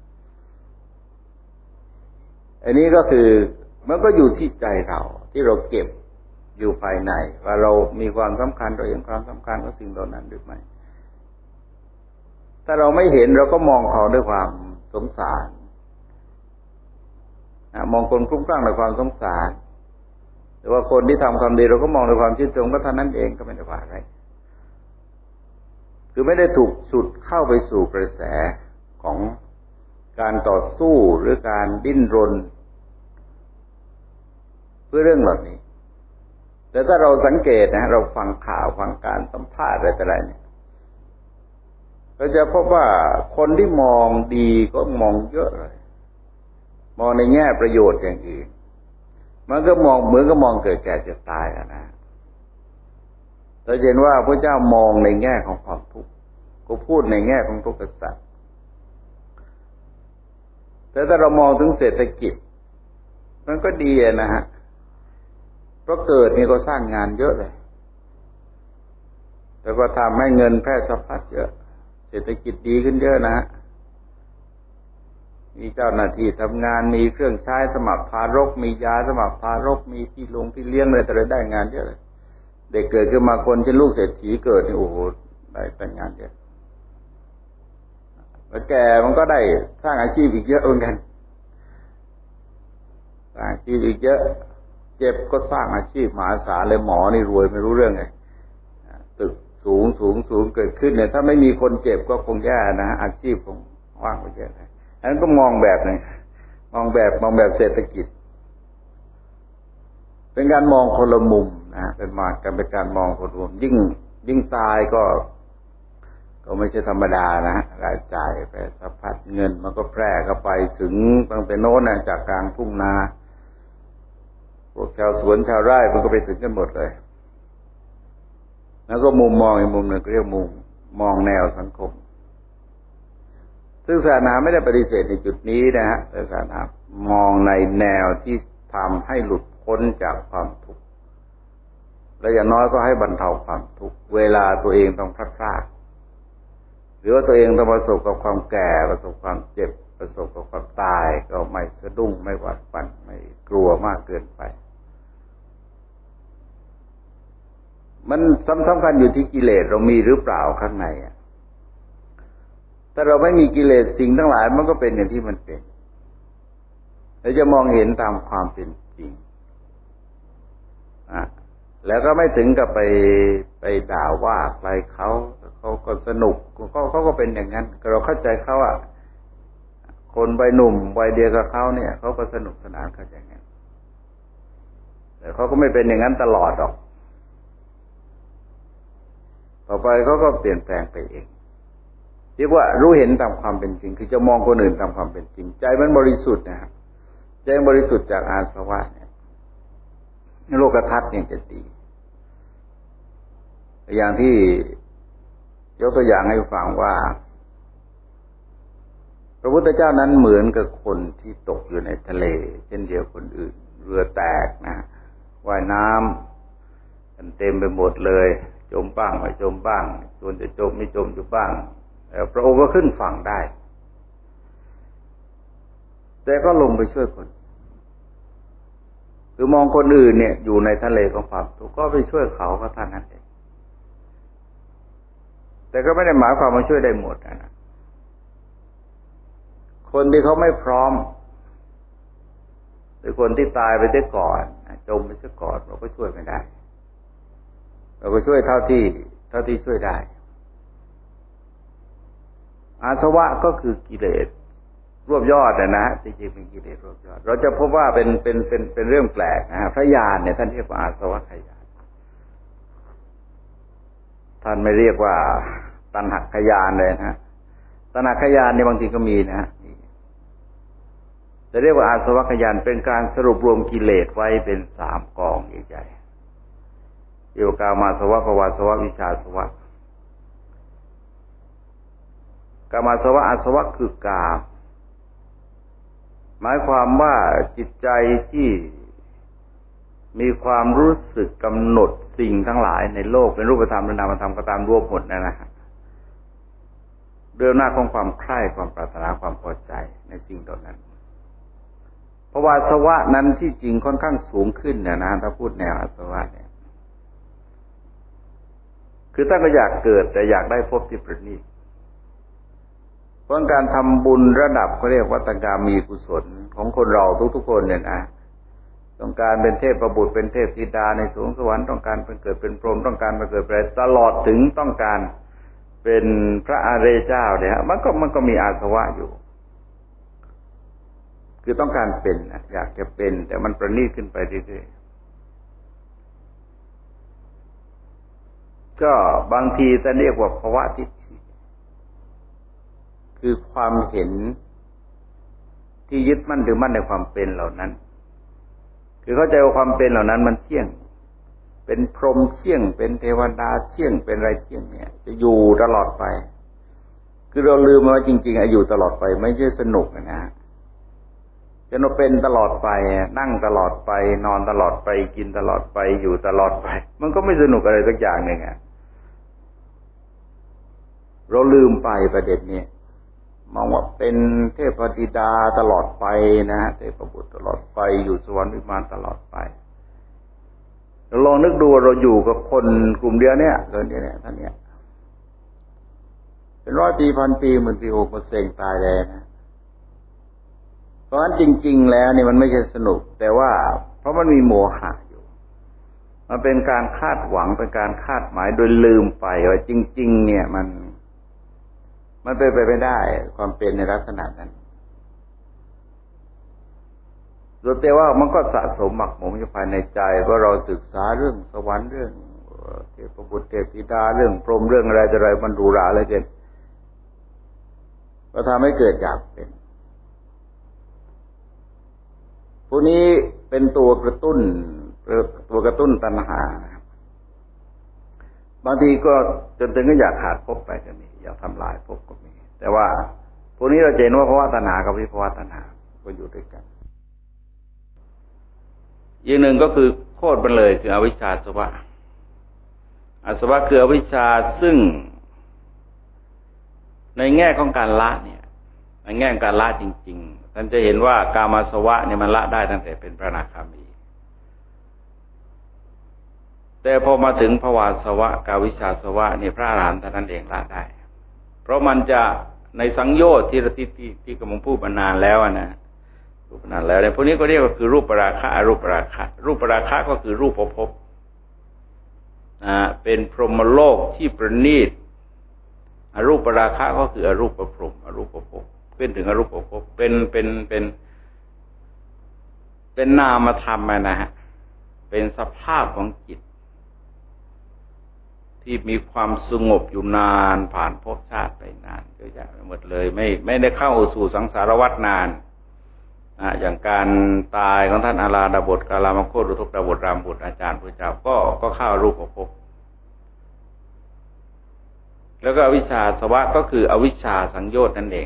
อันนี้ก็คือมันก็อยู่ที่ใจเราที่เราเก็บอยู่ภายในว่าเรามีความสำคัญเราเห็นความสำคัญของสิ่งเหล่านั้นหรือไม่ถ้าเราไม่เห็นเราก็มองเขาด้วยความสงสารมองคนคลุ้มคลั่งด้วยความสงสารหรือว่าคนที่ทำความดีเราก็มองด้วยความชื่นชมก็เท่านั้นเองก็ไม่ได้ว่าอะไรคือไม่ได้ถูกฉุดเข้าไปสู่กระแสของการต่อสู้หรือการดิ้นรนเพื่อเรื่องเหล่านี้แต่ถ้าเราสังเกตนะเราฟังข่าวฟังการสัมภาษณ์อะไรต่ออะไรเนี่ยเราจะพบว่าคนที่มองดีก็มองเยอะเลยมองในแง่ประโยชน์อย่างอื่นมันก็มองเหมือนก็มองเกิดแก่เจ็บตายนะเราเห็นว่าพระเจ้ามองในแง่ของความทุกข์ก็พูดในแง่ของทุกข์สัตว์แต่ถ้าเรามองถึงเศรษฐกิจมันก็ดีนะฮะเพราะเกิดนี่ก็สร้างงานเยอะเลยแล้วก็ทำให้เงินแพร่สะพัดเยอะเศรษฐกิจดีขึ้นเยอะนะฮะมีเจ้าหน้าที่ทำงานมีเครื่องใช้สมัครทารกมียาสมัครทารกมีที่ลงที่เลี้ยงอะไรแต่ละได้งานเยอะเลยเด็กเกิดขึ้นมาคนที่ลูกเศรษฐีเกิดนี่โอ้โหได้แต่งงานเยอะแล้วแกมันก็ได้สร้างอาชีพอีกเยอะเหมือนกันสร้างอาชีพอีกเยอะเจ็บก็สร้างอาชีพมหาศาลเลยหมอนี่รวยไม่รู้เรื่องไงตึกสูงสูงสูงเกิดขึ้นเนี่ยถ้าไม่มีคนเจ็บก็คงแย่นะอาชีพคงว่างไปเยอะเลยอันนั้นก็มองแบบนึงมองแบบมองแบบเศรษฐกิจเป็นการมองคนละมุมนะเป็นมาการเป็นการมองคนละมุมยิ่งยิ่งตายก็ก็ไม่ใช่ธรรมดานะรายจ่ายไปสะพัดเงินมันก็แพร่เข้าไปถึงตั้งแต่โน้นนะจากกลางทุ่งนาพวกชาวสวนชาวไร่มันก็ไปถึงกันหมดเลยแล้วก็มุมมองอีกมุมหนึ่งเรียกมุมมองแนวสังคมซึ่งศาสนาไม่ได้ปฏิเสธในจุดนี้นะฮะแต่ศาสนามองในแนวที่ทำให้หลุดพ้นจากความทุกข์และอย่างน้อยก็ให้บรรเทาความทุกข์เวลาตัวเองต้องพลาดพลาดหรือว่าตัวเองต้องประสบกับความแก่ประสบความเจ็บประสบกับความตายก็ไม่สะดุ้งไม่หวาดหวั่นไม่กลัวมากเกินไปมันสำคัญอยู่ที่กิเลสเรามีหรือเปล่าข้างในอ่ะถ้าเราไม่มีกิเลสสิ่งทั้งหลายมันก็เป็นอย่างที่มันเป็นเราจะมองเห็นตามความเป็นจริงอ่ะแล้วก็ไม่ถึงกับไปไปด่าว่าใครเขาเขาก็สนุกเขาเขาก็เป็นอย่างนั้นเราเข้าใจเขาอ่ะคนวัยหนุ่มวัยเดียวกับเขาเนี่ยเขาก็สนุกสนานเข้าใจงั้นแต่เขาก็ไม่เป็นอย่างนั้นตลอดหรอกต่อไปเขาก็เปลี่ยนแปลงไปเองเรียกว่ารู้เห็นตามความเป็นจริงคือจะมองคนอื่นตามความเป็นจริงใจมันบริสุทธิ์นะครับใจบริสุทธิ์จากอาสวะเนี่ยโลกทัศน์เนี่ยจะดีอย่างที่ยกตัวอย่างให้ฟังว่าพระพุทธเจ้านั้นเหมือนกับคนที่ตกอยู่ในทะเลเช่นเดียวคนอื่นเรือแตกนะว่ายน้ำกันเต็มไปหมดเลยจมบ้างไม่จมบ้างส่วนจะจมไม่จมอยู่บ้างแต่พระองค์ก็ขึ้นฝั่งได้แต่ก็ลงไปช่วยคนคือมองคนอื่นเนี่ยอยู่ในทะเลของความทุกข์ก็ไปช่วยเขาก็เท่านั้นเองแต่ก็ไม่ได้หมายความว่าช่วยได้หมดนะคนที่เขาไม่พร้อมหรือคนที่ตายไปได้ก่อนจมไปซะก่อนเราก็ช่วยไม่ได้เราก็ช่วยเท่าที่เท่าที่ช่วยได้อาสวะก็คือกิเลสรวบยอดนะนะจริงๆเป็นกิเลสรวบยอดเราจะพบว่าเป็นเป็นเป็นเป็นเรื่องแปลกนะฮะพระญาณเนี่ยท่านเรียกว่าอาสวะขยานท่านไม่เรียกว่าตัณหขยานเลยนะฮะตัณหขยานเนี่ยบางทีก็มีนะฮะแต่เรียกว่าอาสวะขยานเป็นการสรุปรวมกิเลสไว้เป็นสามกองใหญ่ๆโยกามาสวะภวาสวะวิชาสวะกามาสวะอาสวะคือกามหมายความว่าจิตใจที่มีความรู้สึกกำหนดสิ่งทั้งหลายในโลกเป็นรูปธรรมและนามธรรมก็ตามรวมหมดนั่นนะฮะเรื่องหน้าของความใคร่ความปรารถนาความพอใจในสิ่งเหล่านั้นเพราะว่าอาสวะนั้นที่จริงค่อนข้างสูงขึ้นเนี่ยนะถ้าพูดแนวอาสวะเนี่ยคือท่านก็อยากเกิดแต่อยากได้ภพที่ประณีตเพราะการทำบุญระดับเขาเรียกวัตกามีกุศลของคนเราทุกๆคนเนี่ยนะต้องการเป็นเทพประบุเป็นเทพธิดาในสวงสวรรค์ต้องการเป็นเกิดเป็นพรหมต้องการมาเกิดเป็นตลอดถึงต้องการเป็นพระอริยเจ้าเนี่ยมันก็มันก็มีอาสวะอยู่คือต้องการเป็นอยากจะเป็นแต่มันประณีตขึ้นไปเรื่อยๆก็บางทีจะเรียกว่าภวะทิฏฐิคือความเห็นที่ยึดมั่นถือมั่นในความเป็นเหล่านั้นคือเข้าใจว่าความเป็นเหล่านั้นมันเที่ยงเป็นพรหมเที่ยงเป็นเทวดาเที่ยงเป็นอะไรเที่ยงเนี่ยจะอยู่ตลอดไปคือเราลืมว่าจริงๆอยู่ตลอดไปไม่ใช่สนุกนะจะนเป็นตลอดไปนั่งตลอดไปนอนตลอดไปกินตลอดไปอยู่ตลอดไปมันก็ไม่สนุกอะไรสักอย่างหนึ่งอ่ะเราลืมไปประเด็นนี้มองว่าเป็นเทพธิดาตลอดไปนะเทพบุตรตลอดไปอยู่สวรรค์วิมานตลอดไปเราลองนึกดูเราอยู่กับคนกลุ่มเดียวเนี่ยเกินเนี่ยท่านเนี่ยเป็นร้อยปีพันปีหมื่นปีโอ้ก็เซ็งตายเลยนะเพราะฉะนั้นจริงๆแล้วนี่มันไม่ใช่สนุกแต่ว่าเพราะมันมีโมหะอยู่มันเป็นการคาดหวังเป็นการคาดหมายโดยลืมไปว่าจริงๆเนี่ยมันมันเป็นไปไม่ได้ความเป็นในลักษณะนั้นแต่ว่ามันก็สะสมหมักหมมอยู่ภายในใจเพราะเราศึกษาเรื่องสวรรค์เรื่องเทพบุตรเทพธิดาเรื่องพรหมเรื่องอะไรต่ออะไรมันหรูหราเหลือเกินก็ทำให้เกิดอยากเป็นพวกนี้เป็นตัวกระตุ้นตัวกระตุ้นตัณหาบางทีก็จนถึงก็อยากขาดภพไปก็มีอยากทำลายภพก็มีแต่ว่าพวกนี้เราเห็นว่าภวตัณหากับวิภวตัณหาก็อยู่ด้วยกันอีกหนึ่งก็คือโคตรมันเลยคืออวิชชาสวะอาสวะคืออวิชชาซึ่งในแง่ของการละเนี่ยในแง่ของการละจริงๆท่านจะเห็นว่ากามสวะเนี่ยมันละได้ตั้งแต่เป็นพระอนาคามีแต่พอมาถึงภวสวะกาวิชชาสวะเนี่ยพระอรหันต์ท่านนั้นเองละได้เพราะมันจะในสังโยชน์ที่ที่ที่ที่กำลังพูดมานานแล้วนะพูดมานานแล้วเนี่ยพวกนี้ก็เรียกว่าคือรูปราคะอรูปราคะรูปราคะก็คือรูปภพอ่าเป็นพรหมโลกที่ประณีตอรูปราคะก็คืออรูปพรหมอรูปภพเป็นถึงอรูปภพเป็นเป็นเป็นเป็นนามธรรมนะฮะเป็นสภาพของจิตที่มีความสงบอยู่นานผ่านภพชาติไปนานเยอะแยะไปหมดเลยไม่ไม่ได้เข้าสู่สังสารวัฏนานอ่าอย่างการตายของท่านอาราดาบทกาลามโคตรุทกดาบทรามบุตรอาจารย์พระเจ้าก็ก็เข้ารูปภพแล้วก็อวิชชาสวะก็คืออวิชชาสังโยชน์นั่นเอง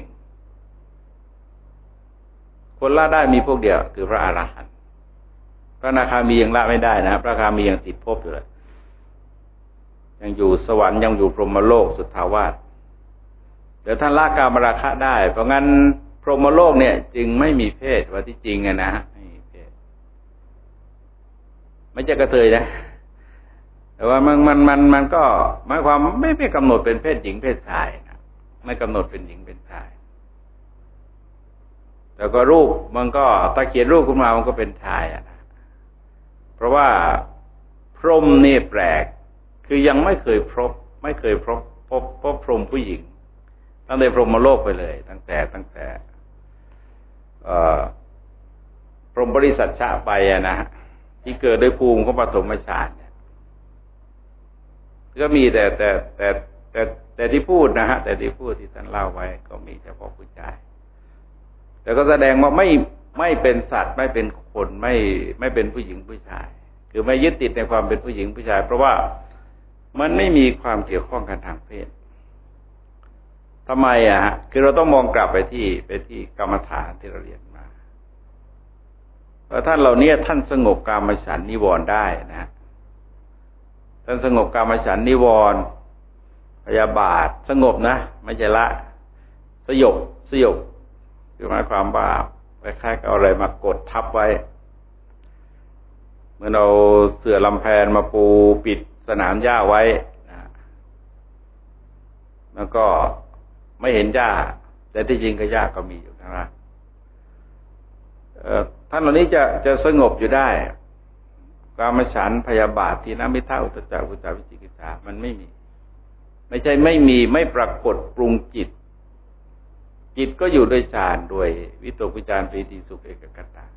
คนละได้มีพวกเดียวคือพระอรหันต์พระอนาคามียังละไม่ได้นะพระอนาคามียังติดภพอยู่เลยยังอยู่สวรรค์ยังอยู่พรหมโลกสุทธาวาสเดี๋ยวท่านละกามราคะได้เพราะงั้นพรหมโลกเนี่ยจึงไม่มีเพศว่าที่จริงอะนะไม่มีเพศไม่ใช่กระเทยนะแต่ว่ามันมันมันมันก็หมายความไม่ไม่กำหนดเป็นเพศหญิงเพศชายนะไม่กำหนดเป็นหญิงเป็นชายแต่ก็รูปมันก็ตะเกียบรูปขึ้นมามันก็เป็นชายอ่ะนะเพราะว่าพรหมนี่แปลกคือยังไม่เคยพบไม่เคยพบพบพบพรหมผู้หญิงตั้งแต่พรหมโลกไปเลยตั้งแต่ตั้งแต่เอ่อพรหมบริสัทชะไปอ่ะนะที่เกิดด้วยภูมิของปฐมฌานเนี่ยก็มีแต่แต่แต่แต่แต่ที่พูดนะฮะแต่ที่พูดที่ท่านเล่าไว้ก็มีเฉพาะผู้ชายแต่ก็แสดงว่าไม่ไม่เป็นสัตว์ไม่เป็นคนไม่ไม่เป็นผู้หญิงผู้ชายคือไม่ยึดติดในความเป็นผู้หญิงผู้ชายเพราะว่ามันไม่มีความเกี่ยวข้องกันทางเพศทำไมอ่ะฮะคือเราต้องมองกลับไปที่ไปที่กรรมฐานที่เราเรียนมาเพราะท่านเหล่านี้ท่านสงบกามฉันท์นิวรณ์ได้นะท่านสงบกามฉันท์นิวรณ์พยาบาทสงบนะไม่ใช่ละสยบสยบคือหมายความว่าคล้ายๆกับอะไรมากดทับไว้เมื่อเราเสื่อลำแพนมาปูปิดสนามหญ้าไว้นะแล้วก็ไม่เห็นหญ้าแต่ที่จริงก็หญ้าก็มีอยู่ข้างล่างท่านเหล่านี้จะจะสงบอยู่ได้กามฉันท์พยาบาททีนมิทธะอุทธัจจะวิจารวิจิกิจฉามันไม่มีไม่ใช่ไม่มีไม่ปรากฏปรุงจิตจิตก็อยู่ด้วยฌานด้วยวิตกวิจารปีติสุขเอกคตา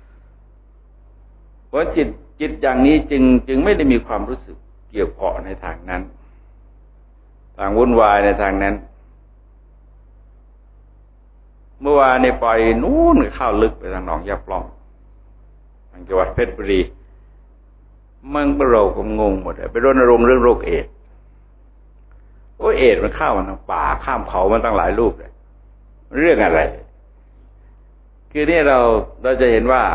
เพราะจิตจิตอย่างนี้จึงจึงไม่ได้มีความรู้สึกเกี่ยวเกาะในทางนั้นทางวุ่นวายในทางนั้นเมื่อวานเนี่ยไปนู้นเข้าลึกไปทางหนองยาปล่องทางจังหวัดเพชรบุรีเมืองเราก็งงหมดเลยไปรณรงค์เรื่องโรคเอดส์โอ้เอดส์มันเข้ามาทางป่าข้ามเขามันตั้งหลายรูปเลยเรื่องอะไรคือนี่เราเราจะเห็นว่า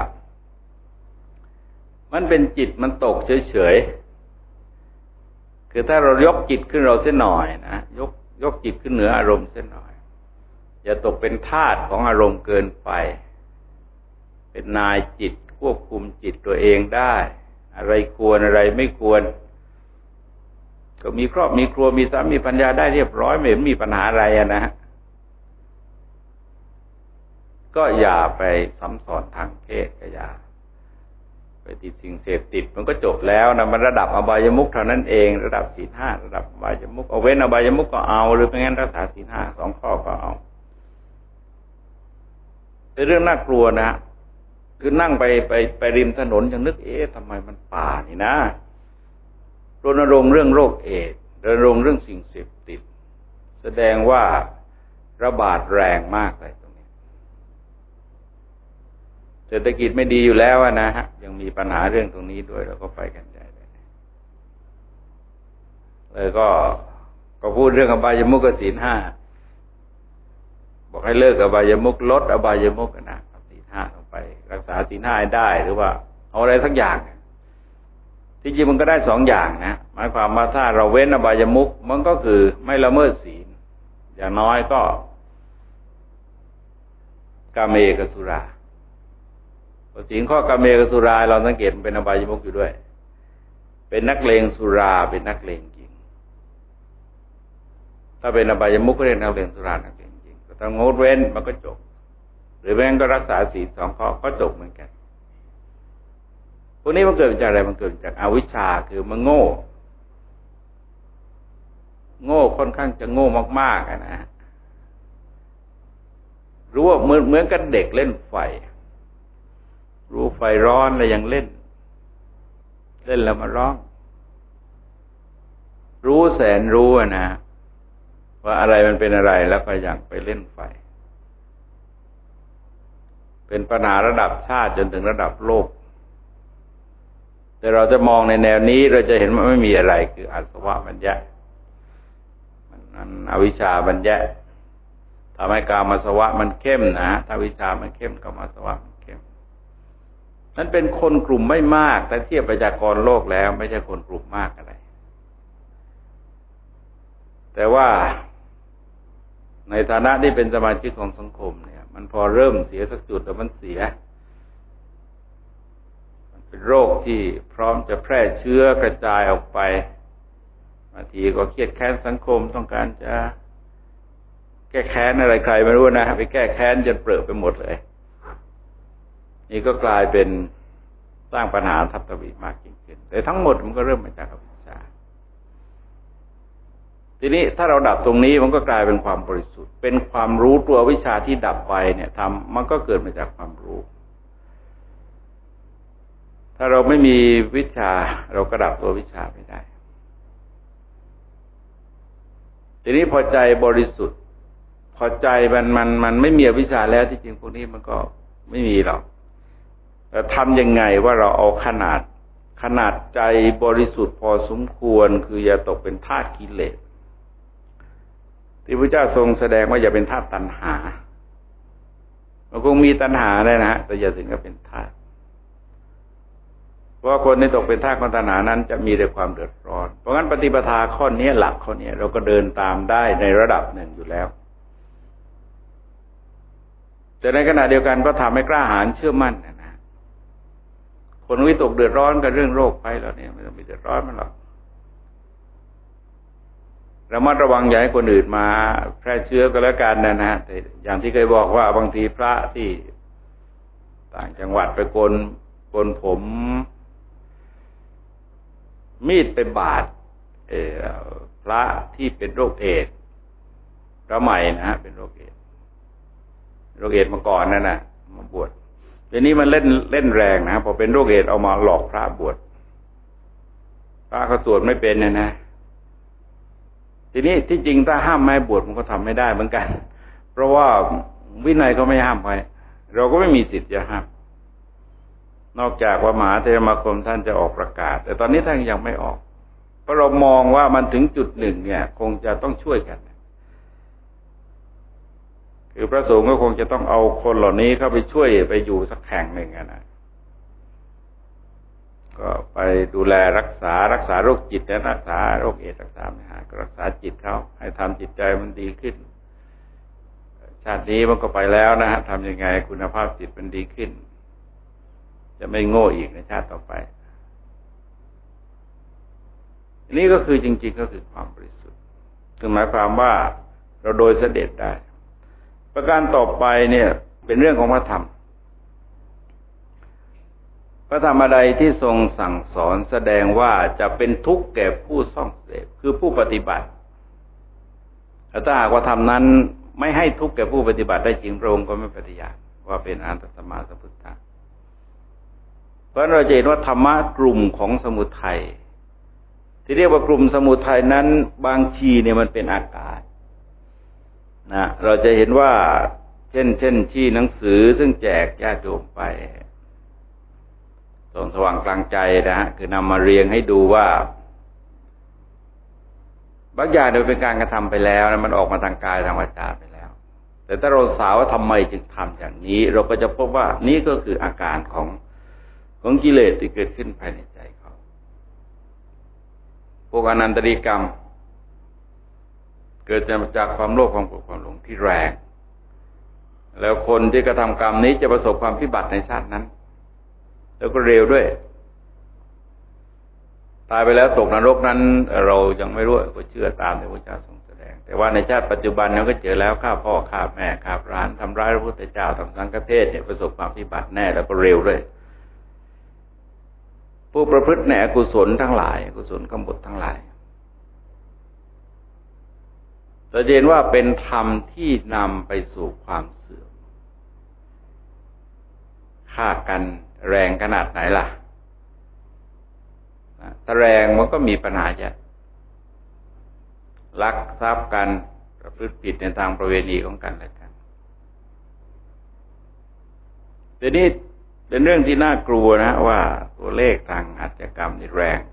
มันเป็นจิตมันตกเฉยๆคือถ้าเรายกจิตขึ้นเราเส้นหน่อยนะยกยกจิตขึ้นเหนืออารมณ์เส้นหน่อยอย่าตกเป็นทาสของอารมณ์เกินไปเป็นนายจิตควบคุมจิตตัวเองได้อะไรควรอะไรไม่ควรก็มีครอบมีครัวมีสามีปัญญาได้เรียบร้อยไม่เห็นมีปัญหาอะไรอะนะก็อย่าไปซ้ำซ้อนทางเพศก็อย่าไปติดสิ่งเสพติดมันก็จบแล้วนะมันระดับอบายมุขเท่านั้นเองระดับศีลห้าระดับอบายมุขเอาเว้นอบายมุขก็เอาหรือไม่งั้นรักษาศีลห้าสองข้อก็เอาเป็นเรื่องน่ากลัวนะคือนั่งไปไปไปริมถนนยังนึกเอ๊ะทำไมมันป่านี่นะรณรงค์เรื่องโรคเอดส์รณรงค์เรื่องสิ่งเสพติดแสดงว่าระบาดแรงมากเลยตรงนี้เศรษฐกิจไม่ดีอยู่แล้วนะฮะยังมีปัญหาเรื่องตรงนี้ด้วยเราก็ไปกันใหญ่เลยเลยก็ก็พูดเรื่องอบายมุขกับศีลห้าบอกให้เลิกอบายมุขลดอบายมุขนะศีลห้าลงไปรักษาศีลห้าได้หรือว่าเอาอะไรสักอย่างที่จริงมันก็ได้สองอย่างนะหมายความว่าถ้าเราเว้นอบายมุขมันก็คือไม่ละเมิดศีลอย่างน้อยก็กาเมกับสุราศีลข้อกาเมกับสุราเราสังเกตมันเป็นอบายมุขอยู่ด้วยเป็นนักเลงสุราเป็นนักเลงจริงถ้าเป็นอบายมุขก็เรียกนักเลงสุรานักเลงจริงถ้างดเว้นมันก็จบหรือแม้ก็รักษาศีลสองข้อก็จบเหมือนกันพวกนี้มันเกิดจากอะไรมันเกิดจากอวิชชาคือมันโง่โง่ค่อนข้างจะโง่มากๆนะรู้ว่าเหมือนเหมือนกับเด็กเล่นไฟรู้ไฟร้อนแล้วยังเล่นเล่นแล้วมาร้องรู้แสนรู้นะว่าอะไรมันเป็นอะไรแล้วก็ยังไปเล่นไฟเป็นปัญหาระดับชาติจนถึงระดับโลกแต่เราจะมองในแนวนี้เราจะเห็นว่าไม่มีอะไรคืออาสวะบัญญัติมันอวิชชาบัญญัติทำให้กามอาสวะมันเข้มนะถ้าวิชามันเข้มกามอาสวะมันเข้มนั่นเป็นคนกลุ่มไม่มากแต่เทียบประชากรโลกแล้วไม่ใช่คนกลุ่มมากอะไรแต่ว่าในฐานะที่เป็นสมาชิกของสังคมเนี่ยมันพอเริ่มเสียสักจุดแต่มันเสียมันเป็นโรคที่พร้อมจะแพร่เชื้อกระจายออกไปบางทีก็เครียดแค้นสังคมต้องการจะแก้แค้นอะไรใครไม่รู้นะไปแก้แค้นจนเปรอะไปหมดเลยนี่ก็กลายเป็นสร้างปัญหาทับถวิมากยิ่งขึ้นแต่ทั้งหมดมันก็เริ่มมาจากอวิชชาทีนี้ถ้าเราดับตรงนี้มันก็กลายเป็นความบริสุทธิ์เป็นความรู้ตัววิชาที่ดับไปเนี่ยทำมันก็เกิดมาจากความรู้ถ้าเราไม่มีวิชาเราก็ดับตัววิชาไม่ได้ทีนี้พอใจบริสุทธิ์พอใจมันมันมันไม่มีวิชาแล้วที่จริงพวกนี้มันก็ไม่มีหรอกแต่ทำยังไงว่าเราเอาขนาดขนาดใจบริสุทธิ์พอสมควรคืออย่าตกเป็นทาสกิเลสที่พระเจ้าทรงแสดงว่าอย่าเป็นทาสตัณหามันคงมีตัณหาได้นะแต่อย่าถึงกับเป็นทาสเพราะคนที่ตกเป็นทาสของตัณหานั้นจะมีแต่ความเดือดร้อนเพราะงั้นปฏิปทาข้อนี้หลักข้อนี้เราก็เดินตามได้ในระดับหนึ่งอยู่แล้วแต่ในขณะเดียวกันก็ทำให้กล้าหาญเชื่อมั่นนะนะคนวิตกเดือดร้อนกับเรื่องโรคไปแล้วเนี่ยไม่ต้องมีเดือดร้อนมันหรอกระมัดระวังอย่าให้คนอื่นมาแพร่เชื้อก็แล้วกันนะนะแต่อย่างที่เคยบอกว่าบางทีพระที่ต่างจังหวัดไปโกนโกนผมมีดไปบาดเอ่อพระที่เป็นโรคเอดส์พระใหม่นะฮะเป็นโรคเอดส์โรคเอดส์มาก่อนนั่นน่ะมาบวชเดี๋ยวนี้มันเล่นเล่นแรงนะพอเป็นโรคเอดส์เอามาหลอกพระบวชพระเขาตรวจไม่เป็นเนี่ยนะทีนี้ที่จริงถ้าห้ามไม่บวชมันก็ทำไม่ได้เหมือนกันเพราะว่าวินัยก็ไม่ห้ามไว้เราก็ไม่มีสิทธิ์จะห้ามนอกจากว่ามหาเถรสมาคมท่านจะออกประกาศแต่ตอนนี้ท่านยังไม่ออกเพราะเรามองว่ามันถึงจุดหนึ่งเนี่ยคงจะต้องช่วยกันคือพระสงฆ์ก็คงจะต้องเอาคนเหล่านี้เข้าไปช่วยไปอยู่สักแห่งหนึ่งนะก็ไปดูแลรักษารักษาโรคจิตและรักษาโรคเอดส์รักษาไม่หายก็รักษาจิตเขาให้ทำจิตใจมันดีขึ้นชาตินี้มันก็ไปแล้วนะฮะทำยังไงคุณภาพจิตมันดีขึ้นจะไม่โง่อีกในชาติต่อไปอันนี้ก็คือจริงๆก็คือความบริสุทธิ์คือหมายความว่าเราโดยเสด็จได้ประการต่อไปเนี่ยเป็นเรื่องของพระธรรมพระธรรมใดที่ทรงสั่งสอนแสดงว่าจะเป็นทุกข์แก่ผู้ส่องเสพคือผู้ปฏิบัติถ้าหากว่าธรรมนั้นไม่ให้ทุกข์แก่ผู้ปฏิบัติได้จริงพระองค์ก็ไม่ปฏิญาณว่าเป็นอรหันตสัมมาสัมพุทธะเพราะเราจะเห็นว่าธรรมะกลุ่มของสมุทัยที่เรียกว่ากลุ่มสมุทัยนั้นบางทีเนี่ยมันเป็นอากาศนะเราจะเห็นว่าเช่นเช่นที่หนังสือซึ่งแจกญาติโยมไปส่องสว่างกลางใจนะฮะคือนำมาเรียงให้ดูว่าบางอย่างโดยเป็นการกระทำไปแล้วนะมันออกมาทางกายทางวาจาไปแล้วแต่ถ้าเราสาวว่าทำไมจึงทำอย่างนี้เราก็จะพบว่านี่ก็คืออาการของของกิเลสที่เกิดขึ้นภายในใจเขาพวกอนันตริกรรมเกิดจากความโลภความโกรธความหลงที่แรงแล้วคนที่กระทำกรรมนี้จะประสบความพิบัติในชาตินั้นแล้วก็เร็วด้วยตายไปแล้วตกนรกนั้นเรายังไม่รู้ก็เชื่อตามที่พระเจ้าทรงแสดงแต่ว่าในชาติปัจจุบันเราก็เจอแล้วฆ่าพ่อฆ่าแม่ฆ่าร้านทำร้ายพระพุทธเจ้าทำสังฆเทศน์เนี่ยประสบความพิบัติแน่แล้วก็เร็วด้วยผู้ประพฤติในอกุศลทั้งหลายอกุศลกบฏทั้งหลายจะเห็นว่าเป็นธรรมที่นำไปสู่ความเสื่อมฆ่ากันแรงขนาดไหนล่ะถ้าแรงมันก็มีปัญหาเยอะลักทรัพย์กันประพฤติผิดในทางประเวณีของกันและกันเดี๋ยวนี้เป็นเรื่องที่น่ากลัวนะว่าตัวเลขทางอาชญากรรมนี่แรง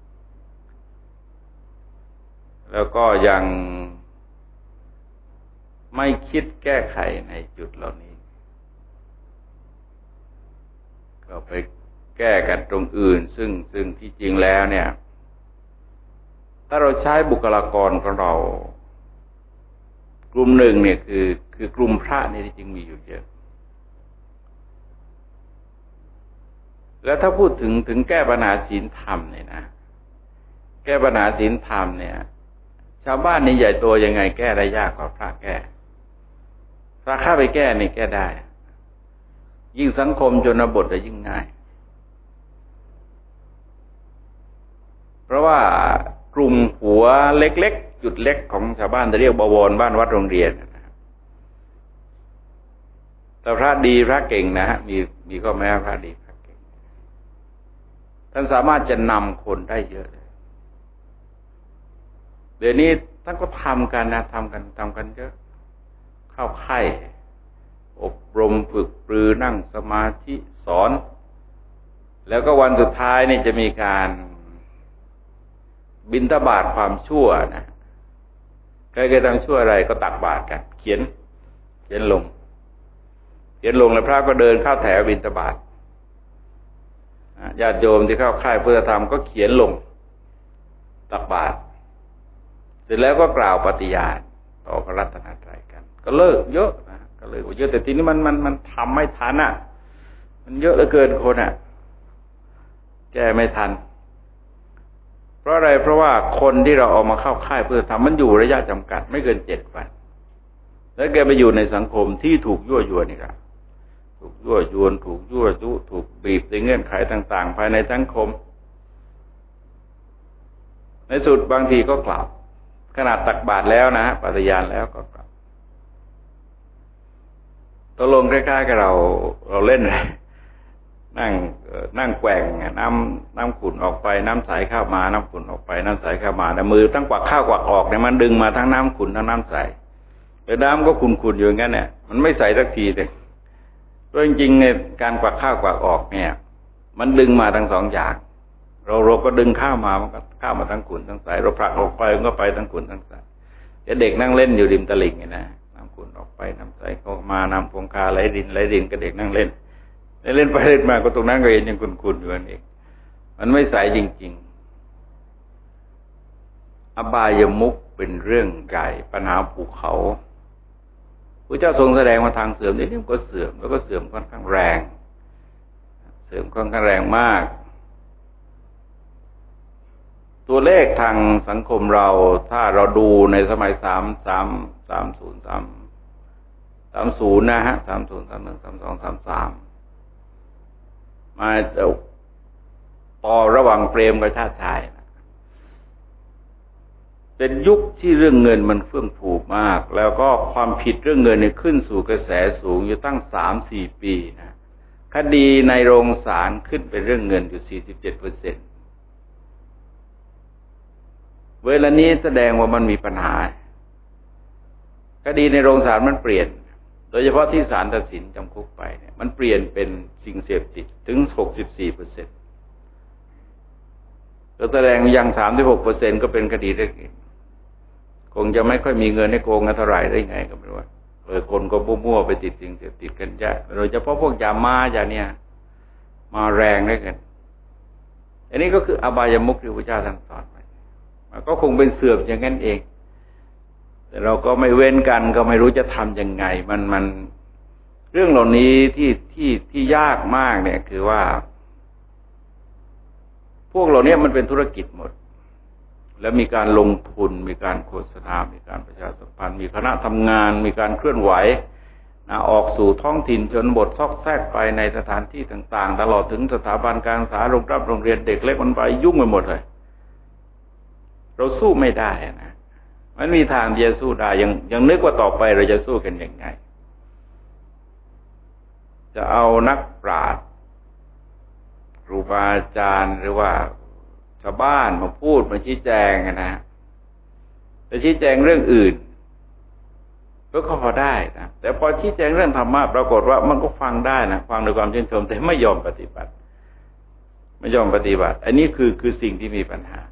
แล้วก็ยังไม่คิดแก้ไขในจุดเหล่านี้ก็ไปแก้กันตรงอื่นซึ่งซึ่งที่จริงแล้วเนี่ยถ้าเราใช้บุคลากรของเรากลุ่มหนึ่งเนี่ยคือคือกลุ่มพระนี่จริงมีอยู่เยอะแล้วถ้าพูดถึงถึงแก้ปัญหาศีลธรรมเนี่ยนะแก้ปัญหาศีลธรรมเนี่ยชาวบ้านนี่ใหญ่โตยังไงแก้ได้ยากกว่าพระแก้พระเข้าไปแก้นี่แก้ได้ยิ่งสังคมชนบทจะยิ่งง่ายเพราะว่ากลุ่มหัวเล็กๆจุดเล็กของชาวบ้านจะเรียกบวรบ้านวัดโรงเรียนนะแต่พระดีพระเก่งนะฮะมีมีก็แม้พระดีพระเก่งท่านสามารถจะนำคนได้เยอะเลยเดี๋ยวนี้ท่านก็ทำกันนะทำกันทำกันเยอะเข้าค่ายอบรมฝึกปรือนั่งสมาธิสอนแล้วก็วันสุดท้ายนี่จะมีการบิณฑบาตความชั่วนะใครเคยทำชั่วอะไรก็ตักบาตรกันเขียนเขียนลงเขียนลงแล้วพระก็เดินเข้าแถวบิณฑบาตญาติโยมที่เข้าค่ายพุทธธรรมก็เขียนลงตักบาตรเสร็จแล้วก็กล่าวปฏิญาณต่อพระรัตนตรัยกันก็เลิกเยอะนะก็เลิกเยอะแต่ทีนี้มันมันมันทำไม่ทันอ่ะมันเยอะเหลือเกินคนอ่ะแก้ไม่ทันเพราะอะไรเพราะว่าคนที่เราเอามาเข้าค่ายเพื่อทำมันอยู่ระยะจำกัดไม่เกินเจ็ดวันแล้วแกไปอยู่ในสังคมที่ถูกยั่วยวนนี่แหละถูกยั่วยวนถูกยั่วยุถูกบีบในเงื่อนไขต่างๆภายในสังคมในสุดบางทีก็กลับขนาดตักบาตรแล้วนะปฏิญาณแล้วก็กลับตกลงคล้ายๆกับเราเราเล่นอะไรนั่งนั่งแกว่งน้ำน้ำขุ่นออกไปน้ำใสเข้ามาน้ำขุ่นออกไปน้ำใสเข้ามาแต่มือตั้งกวักเข้ากวักออกเนี่ยมันดึงมาทั้งน้ำขุ่นทั้งน้ำใสแต่น้ำก็ขุ่นๆอยู่อย่างนั้นเนี่ยมันไม่ใสสักทีเลยเพราะจริงๆในการกวักข้าวกวักออกเนี่ยมันดึงมาทั้งสองอย่างเราเราก็ดึงข้าวมามันก็ข้าวมาทั้งขุ่นทั้งใสเราผลักออกไปมันก็ไปทั้งขุ่นทั้งใสเดี๋ยวเด็กนั่งเล่นอยู่ริมตลิ่งเนี่ยนะน้ำขุ่นออกไปน้ำใสเข้ามาน้ำคงคาไหลดินไหลดินก็เด็กนั่งเล่นเล่นไปเล่นมาก็ตรงนั้นก็เห็นยังขุ่นๆอยู่นั่นเองมันไม่ใสจริงๆอบายมุขเป็นเรื่องใหญ่ปัญหาภูเขาพระเจ้าทรงแสดงมาทางเสื่อมนี่มันก็เสื่อมแล้วก็เสื่อมค่อนข้างแรงเสื่อมค่อนข้างแรงมากตัวเลขทางสังคมเราถ้าเราดูในสมัยสามสามสามศูนย์สามสามศูนย์นะฮะสามศูนย์สามหนึ่งสามสองสามสามมาจะต่อระหว่างเปรมกับชาติชายนะเป็นยุคที่เรื่องเงินมันเฟื่องฟูมากแล้วก็ความผิดเรื่องเงินเนี่ยขึ้นสู่กระแสสูงอยู่ตั้งสามสี่ปีนะคดีในโรงศาลขึ้นเป็นเรื่องเงินอยู่สี่สิบเจ็ดเปอร์เซ็นต์เวลานี้แสดงว่ามันมีปัญหาคดีในโรงศาลมันเปลี่ยนโดยเฉพาะที่ศาลตัดสินจำคุกไปเนี่ยมันเปลี่ยนเป็นสิ่งเสพติดถึง หกสิบสี่เปอร์เซ็นต์ แล้วแสดงอย่าง สามสิบหกเปอร์เซ็นต์ ก็เป็นคดีเรื่องอื่นคงจะไม่ค่อยมีเงินให้โกงกันเท่าไหร่ได้ไงก็ไม่รู้ว่าเออคนก็มั่วๆไปติดสิ่งเสพติดกันเยอะโดยเฉพาะพวกยามาอย่างเนี้ยมาแรงได้กันอันนี้ก็คืออบายมุขที่พระเจ้าท่านสอนไว้มันก็คงเป็นเสื่อมอย่างนั้นเองแต่เราก็ไม่เว้นกันก็ไม่รู้จะทำยังไงมันมันเรื่องเหล่านี้ที่ที่ที่ยากมากเนี่ยคือว่าพวกเหล่านี้มันเป็นธุรกิจหมดแล้วมีการลงทุนมีการโฆษณามีการประชาสัมพันธ์มีคณะทำงานมีการเคลื่อนไหวนะออกสู่ท้องถิ่นชนบทซอกแซกไปในสถานที่ต่างๆตลอดถึงสถาบันการศึกษาโรงรับโรงเรียนเด็กเล็กมันไปยุ่งไปหมดเลยเราสู้ไม่ได้นะมันมีทางที่จะสู้ได้ยังยังนึกว่าต่อไปเราจะสู้กันยังไงจะเอานักปราชญ์ครูบาอาจารย์หรือว่าชาวบ้านมาพูดมาชี้แจงนะแต่ชี้แจงเรื่องอื่นก็พอได้นะแต่พอชี้แจงเรื่องธรรมะปรากฏว่ามันก็ฟังได้นะฟังด้วยความชื่นชมแต่ไม่ยอมปฏิบัติไม่ยอมปฏิบัติอันนี้คือคือสิ่งที่มีปัญหา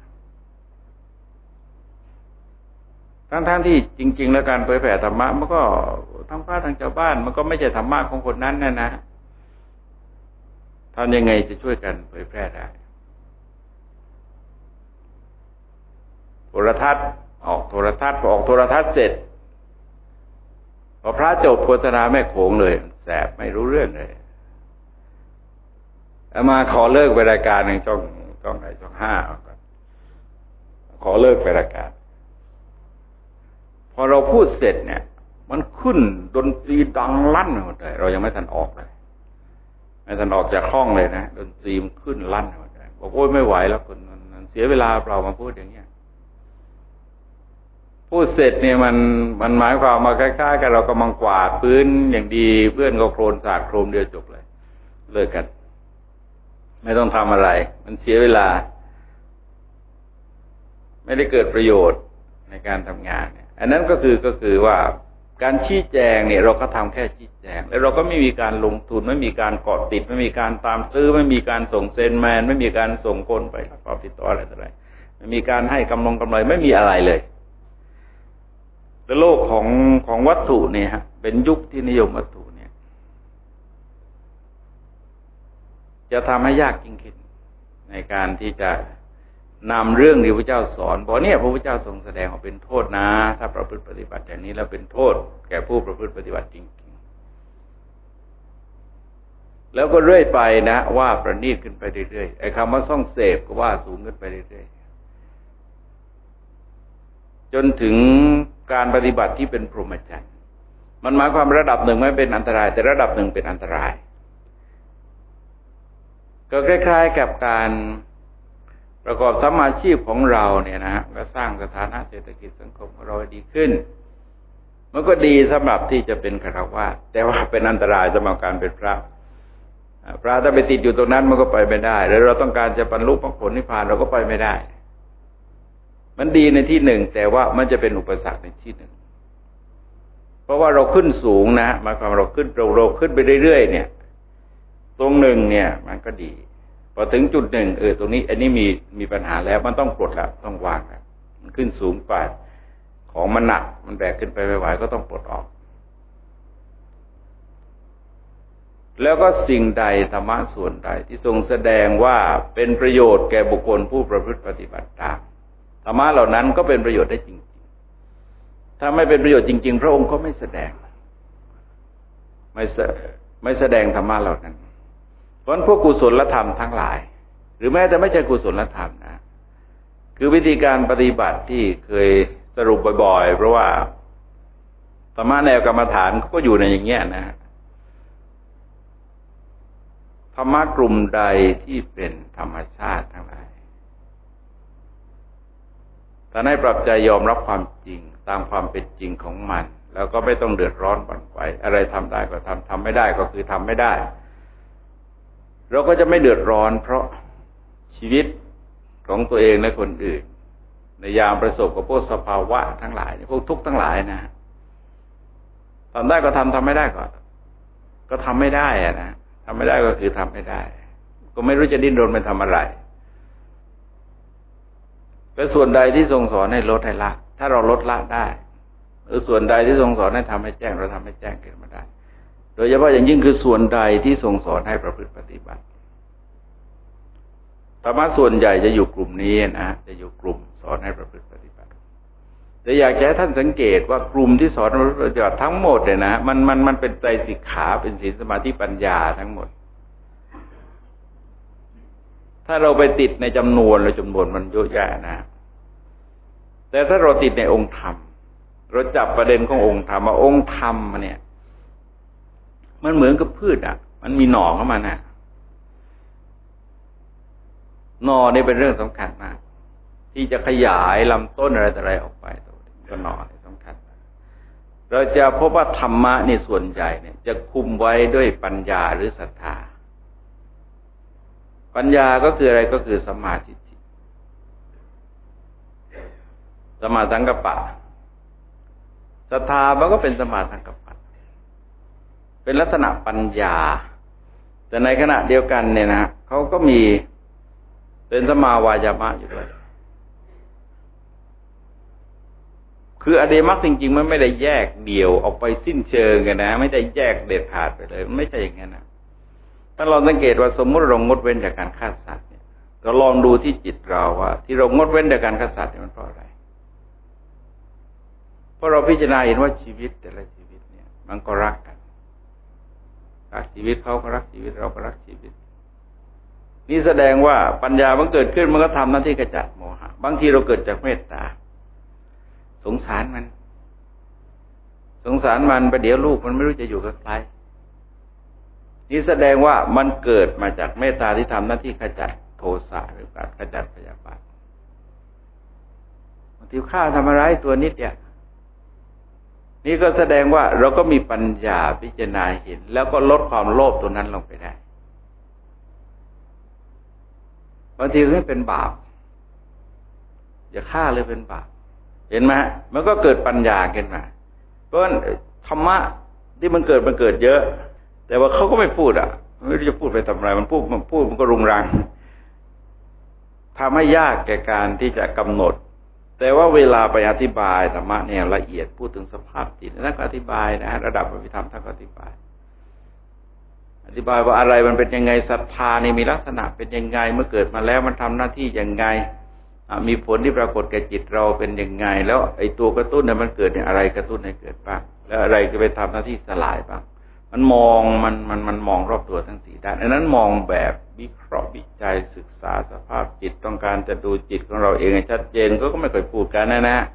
ทั้งๆ ท, ที่จริงๆแล้วการเผยแผ่ธรรมะมันก็ทั้งพระทั้งชาวบ้านมันก็ไม่ใช่ธรรมะของคนนั้นนะนะทำยังไงจะช่วยกันเผยแพร่ได้โทรทัศน์ออกโทรทัศน์พอออกโทรทัศน์เสร็จพอพระจบโฆษณาแม่โขงเลยแสบไม่รู้เรื่องเลยเอามาขอเลิกไปรายการหนึ่งช่องช่องไหนช่องห้าขอเลิกไปรายการพอเราพูดเสร็จเนี่ยมันขึ้นดนตรีดังลั่นหมดเลยเรายังไม่ทันออกเลยไม่ทันออกจากห้องเลยนะดนตรีมันขึ้นลั่นหมดเลยบอกโอ้ยไม่ไหวแล้วคนมันเสียเวลาเปล่ามาพูดอย่างเงี้ยพูดเสร็จเนี่ยมันมันหมายความมาคล้ายๆกันเรากำลังกวาดพื้นอย่างดีเพื่อนก็โคลนสาดโครมเดียวจบเลยเลิกกันไม่ต้องทำอะไรมันเสียเวลาไม่ได้เกิดประโยชน์ในการทำงานเนี่ยอันนั้นก็คือก็คือว่าการชี้แจงเนี่ยเราก็ทำแค่ชี้แจงแล้วเราก็ไม่มีการลงทุนไม่มีการเกาะติดไม่มีการตามซื้อไม่มีการส่งเซนแมนไม่มีการส่งคนไปรับความติดต่ออะไรต่ออะไรไม่มีการให้กำลังกำไรไม่มีอะไรเลยแล้วโลกของของวัตถุเนี่ยฮะเป็นยุคที่นิยมวัตถุเนี่ยจะทำให้ยากยิ่งขึ้นในการที่จะนำเรื่องที่พระเจ้าสอนบอกเนี่ยพระพุทธเจ้าทรงแสดงออกเป็นโทษนะถ้าประพฤติปฏิบัติอย่างนี้แล้วเป็นโทษแก่ผู้ประพฤติปฏิบัติจริงๆแล้วก็เรื่อยไปนะว่าประณีตขึ้นไปเรื่อยๆไอ้คำว่าส่องเสพก็ว่าสูงขึ้นไปเรื่อยๆจนถึงการปฏิบัติที่เป็นพรหมจรรย์มันหมายความระดับหนึ่งไม่เป็นอันตรายแต่ระดับหนึ่งเป็นอันตรายก็คล้ายๆกับการประกอบสัมมาชีพของเราเนี่ยนะฮะก็สร้างสถานะเศรษฐกิจสังคมของเราดีขึ้นมันก็ดีสำหรับที่จะเป็นฆราวาสแต่ว่าเป็นอันตรายสำหรับการเป็นพระพระถ้าไปติดอยู่ตรงนั้นมันก็ไปไม่ได้แล้วเราต้องการจะบรรลุมรรคผลนิพพานเราก็ไปไม่ได้มันดีในที่หนึ่งแต่ว่ามันจะเป็นอุปสรรคในที่หนึ่งเพราะว่าเราขึ้นสูงนะหมายความเราขึ้นเราเราขึ้นไปเรื่อยๆเนี่ยตรงหนึ่งเนี่ยมันก็ดีพอถึงจุดหนึ่งเออตรงนี้อันนี้มีมีปัญหาแล้วมันต้องปลดแล้วต้องวางแล้วมันขึ้นสูงกว่าของมันหนักมันแบกขึ้นไปไม่ไหวก็ต้องปลดออกแล้วก็สิ่งใดธรรมะส่วนใดที่ทรงแสดงว่าเป็นประโยชน์แก่บุคคลผู้ประพฤติปฏิบัติตามธรรมะเหล่านั้นก็เป็นประโยชน์ได้จริงๆถ้าไม่เป็นประโยชน์จริงๆพระองค์ก็ไม่แสดงไม่ไม่แสดงธรรมะเหล่านั้นเพราะพวกกุศลธรรมทั้งหลายหรือแม้แต่ไม่ใช่กุศลธรรมนะคือวิธีการปฏิบัติที่เคยสรุปบ่อยๆเพราะว่าธรรมะแนวกรรมฐานก็อยู่ในอย่างเงี้ยนะธรรมะกลุ่มใดที่เป็นธรรมชาติทั้งหลายถ้าให้ปรับใจยอมรับความจริงตามความเป็นจริงของมันแล้วก็ไม่ต้องเดือดร้อนบั่นไหวอะไรทำได้ก็ทำทำไม่ได้ก็คือทำไม่ได้เราก็จะไม่เดือดร้อนเพราะชีวิตของตัวเองและคนอื่นในยามประสบกับพวกสภาวะทั้งหลายพวกทุกข์ทั้งหลายนะทำได้ก็ทำทำไม่ได้ก็ก็ทำไม่ได้อะนะทำไม่ได้ก็คือทำไม่ได้ก็ไม่รู้จะดิ้นรนไปทำอะไรแต่ส่วนใดที่ทรงสอนให้ลดให้ละถ้าเราลดละได้หรือส่วนใดที่ทรงสอนให้ทำให้แจ้งเราทำให้แจ้งขึ้นมาได้โดยเฉพาะอย่างยิ่งคือส่วนใดที่ทรงสอนให้ประพฤติปฏิบัติธรรมะส่วนใหญ่จะอยู่กลุ่มนี้นะจะอยู่กลุ่มสอนให้ประพฤติปฏิบัติแต่อยากให้ท่านสังเกตว่ากลุ่มที่สอนประพฤติปฏิบัติทั้งหมดเนี่ยนะมันมันมันเป็นไตรสิกขาเป็นศีลสมาธิปัญญาทั้งหมดถ้าเราไปติดในจำนวนเราจำนวนมันเยอะแยะนะแต่ถ้าเราติดในองค์ธรรมเราจับประเด็นขององค์ธรรมว่าองค์ธรรมเนี่ยมันเหมือนกับพืชอ่ะมันมีหน่อเข้ามานะหน่อนี่เป็นเรื่องสำคัญมากที่จะขยายลำต้นอะไรต่ออะไรออกไปก็หน่อนี่สำคัญเราจะพบว่าธรรมะในส่วนใหญ่เนี่ยจะคุมไว้ด้วยปัญญาหรือศรัทธาปัญญาก็คืออะไรก็คือสัมมาทิฏฐิสัมมาสังกัปปะศรัทธามันก็เป็นสัมมาสังกัปปะเป็นลักษณะปัญญาแต่ในขณะเดียวกันเนี่ยนะเขาก็มีเป็นสัมมาวายามะอยู่ด้วยคืออริยมรรคจริงๆมันไม่ได้แยกเดี่ยวออกไปสิ้นเชิงกันนะไม่ได้แยกเด็ดขาดไปเลยมันไม่ใช่อย่างนั้นนะถ้าเราสังเกตว่าสมมติเรางดเว้นจากการฆ่าสัตว์เนี่ยเราลองดูที่จิตเราว่าที่เรางดเว้นจากการฆ่าสัตว์เนี่ยมันเพราะอะไรเพราะเราพิจารณาเห็นว่าชีวิตแต่ละชีวิตเนี่ยมันก็รักกันรักชีวิตเขาก็รักชีวิตเราก็รักชีวิตนี่แสดงว่าปัญญามันเกิดขึ้นมันก็ทำหน้าที่ขจัดโมหะบางทีเราเกิดจากเมตตาสงสารมันสงสารมันประเดี๋ยวลูกมันไม่รู้จะอยู่กับใครนี่แสดงว่ามันเกิดมาจากเมตตาที่ทำหน้าที่ขจัดโทสะหรือการขจัดพยาบาทบางทีข้าทำอะไรตัวนิดเดียวนี่ก็แสดงว่าเราก็มีปัญญาพิจารณาเห็นแล้วก็ลดความโลภตัวนั้นลงไปได้บางทีก็เป็นบาปอย่าฆ่าเลยเป็นบาปเห็นไหมมันก็เกิดปัญญาขึ้นมาเพราะธรรมะที่มันเกิดมันเกิดเยอะแต่ว่าเขาก็ไม่พูดอ่ะไม่รู้จะพูดไปทำอะไรมันพูดมันพูดมันก็รุงรังทำให้ยากแก่การที่จะกำหนดแต่ว่าเวลาไปอธิบายธรรมะเนี่ยละเอียดพูดถึงสภาพจิตท่านก็อธิบายนะระดับอภิธรรมท่านก็อธิบายอธิบายว่าอะไรมันเป็นยังไงศรัทธานี่มีลักษณะเป็นยังไงเมื่อเกิดมาแล้วมันทำหน้าที่ยังไงมีผลที่ปรากฏแก่จิตเราเป็นยังไงแล้วไอ้ตัวกระตุ้นเนี่ยมันเกิดเนี่ยอะไรกระตุ้นให้เกิดบ้างแล้วอะไรจะไปทำหน้าที่สลายบ้างมันมองมันมันมันมองรอบตัวทั้งสี่ด้านอันนั้นมองแบบวิเคราะห์วิจัยศึกษาสภาพจิตต้องการจะดูจิตของเราเองให้ชัดเจนก็ก็ไม่เคยพูดกันนะนะ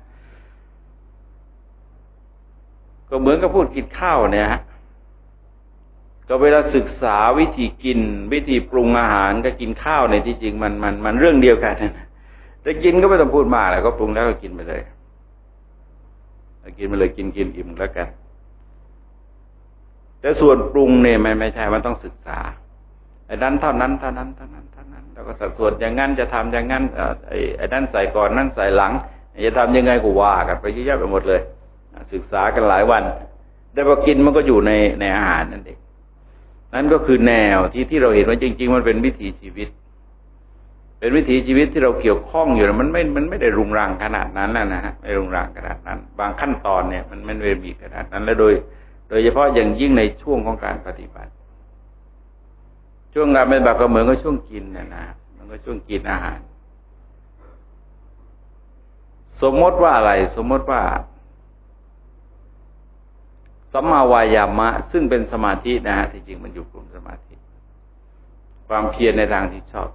ก็เหมือนกับพูดกินข้าวเนี่ยฮะก็เวลาศึกษาวิธีกินวิธีปรุงอาหารก็กินข้าวในที่จริงมันมันมันเรื่องเดียวกันนะแต่กินก็ไม่ต้องพูดมากแล้วก็ปรุงแล้วก็กินไปเลยกินไปเลยกินกินอิ่มแล้วกันแต่ส่วนปรุงเนี่ยไม่ไม่ใช่มันต้องศึกษาไอ้นั้นเท่านั้นเท่านั้นเท่านั้นเท่านั้นแล้วก็สัดส่วนอย่างนั้นจะทำอย่างนั้นไอ้ไอ้นั้นใส่ก่อนนั้นใส่หลังจะทำยังไงก็ว่ากันไปเยอะแยะไปหมดเลยศึกษากันหลายวันแต่พอกินมันก็อยู่ในในอาหารนั่นเองนั่นก็คือแนวที่ที่เราเห็นว่าจริงๆมันเป็นวิถีชีวิตเป็นวิถีชีวิตที่เราเกี่ยวข้องอยู่มันไม่มันไม่ได้รุงรังขนาดนั้นนะนะฮะไม่รุงรังขนาดนั้นบางขั้นตอนเนี่ยมันไม่ได้มีขนาดนั้นและโดยโดยเฉพาะอย่างยิ่งในช่วงของการปฏิบัติช่วงงานเป็นแบบก็เหมือนกับช่วงกินนะนะมันก็ช่วงกินอาหารสมมติว่าอะไรสมมติว่าสัมมาวายามะซึ่งเป็นสมาธินะฮะที่จริงมันอยู่กลุ่มสมาธิความเพียรในทางที่ชอบ